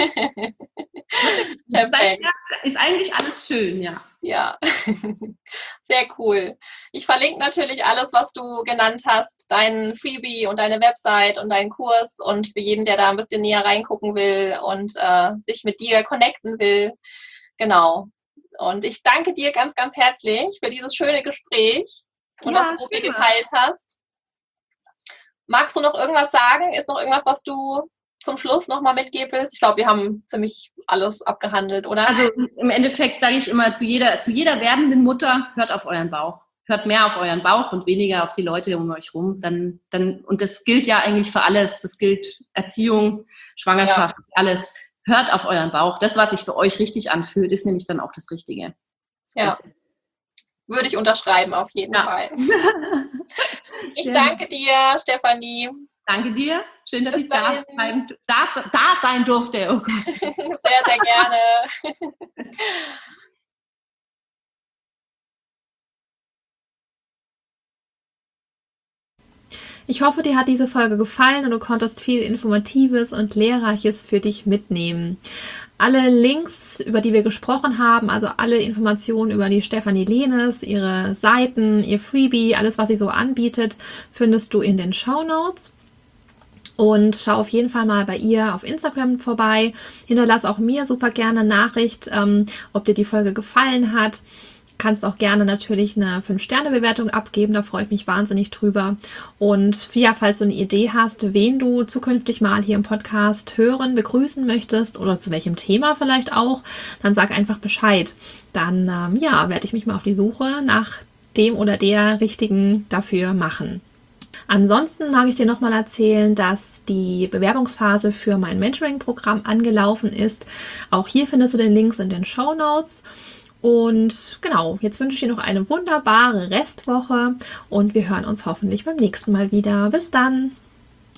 Perfekt. Ist eigentlich alles schön, ja. Ja, sehr cool. Ich verlinke natürlich alles, was du genannt hast, deinen Freebie und deine Website und deinen Kurs und für jeden, der da ein bisschen näher reingucken will und sich mit dir connecten will. Genau. Und ich danke dir ganz, ganz herzlich für dieses schöne Gespräch und dass du so viel geteilt hast. Magst du noch irgendwas sagen? Ist noch irgendwas, was du zum Schluss nochmal mitgeben willst? Ich glaube, wir haben ziemlich alles abgehandelt, oder? Also im Endeffekt sage ich immer zu jeder werdenden Mutter, hört auf euren Bauch. hört mehr auf euren Bauch und weniger auf die Leute um euch rum. Und das gilt ja eigentlich für alles. Das gilt Erziehung, Schwangerschaft, alles. Hört auf euren Bauch. Das, was sich für euch richtig anfühlt, ist nämlich dann auch das Richtige. Ja, würde ich unterschreiben auf jeden Fall. Ich danke dir, Stefanie. Danke dir. Schön, dass ich da sein durfte. Oh Gott. Sehr, sehr gerne. Ich hoffe, dir hat diese Folge gefallen und du konntest viel Informatives und Lehrreiches für dich mitnehmen. Alle Links, über die wir gesprochen haben, also alle Informationen über die Stefanie Lehnes, ihre Seiten, ihr Freebie, alles, was sie so anbietet, findest du in den Shownotes. Und schau auf jeden Fall mal bei ihr auf Instagram vorbei. Hinterlass auch mir super gerne eine Nachricht, ob dir die Folge gefallen hat. Kannst auch gerne natürlich eine 5-Sterne-Bewertung abgeben, da freue ich mich wahnsinnig drüber. Und ja, falls du eine Idee hast, wen du zukünftig mal hier im Podcast hören, begrüßen möchtest oder zu welchem Thema vielleicht auch, dann sag einfach Bescheid. Dann werde ich mich mal auf die Suche nach dem oder der Richtigen dafür machen. Ansonsten habe ich dir nochmal erzählen, dass die Bewerbungsphase für mein Mentoring-Programm angelaufen ist. Auch hier findest du den Links in den Shownotes. Und genau, jetzt wünsche ich dir noch eine wunderbare Restwoche und wir hören uns hoffentlich beim nächsten Mal wieder. Bis dann!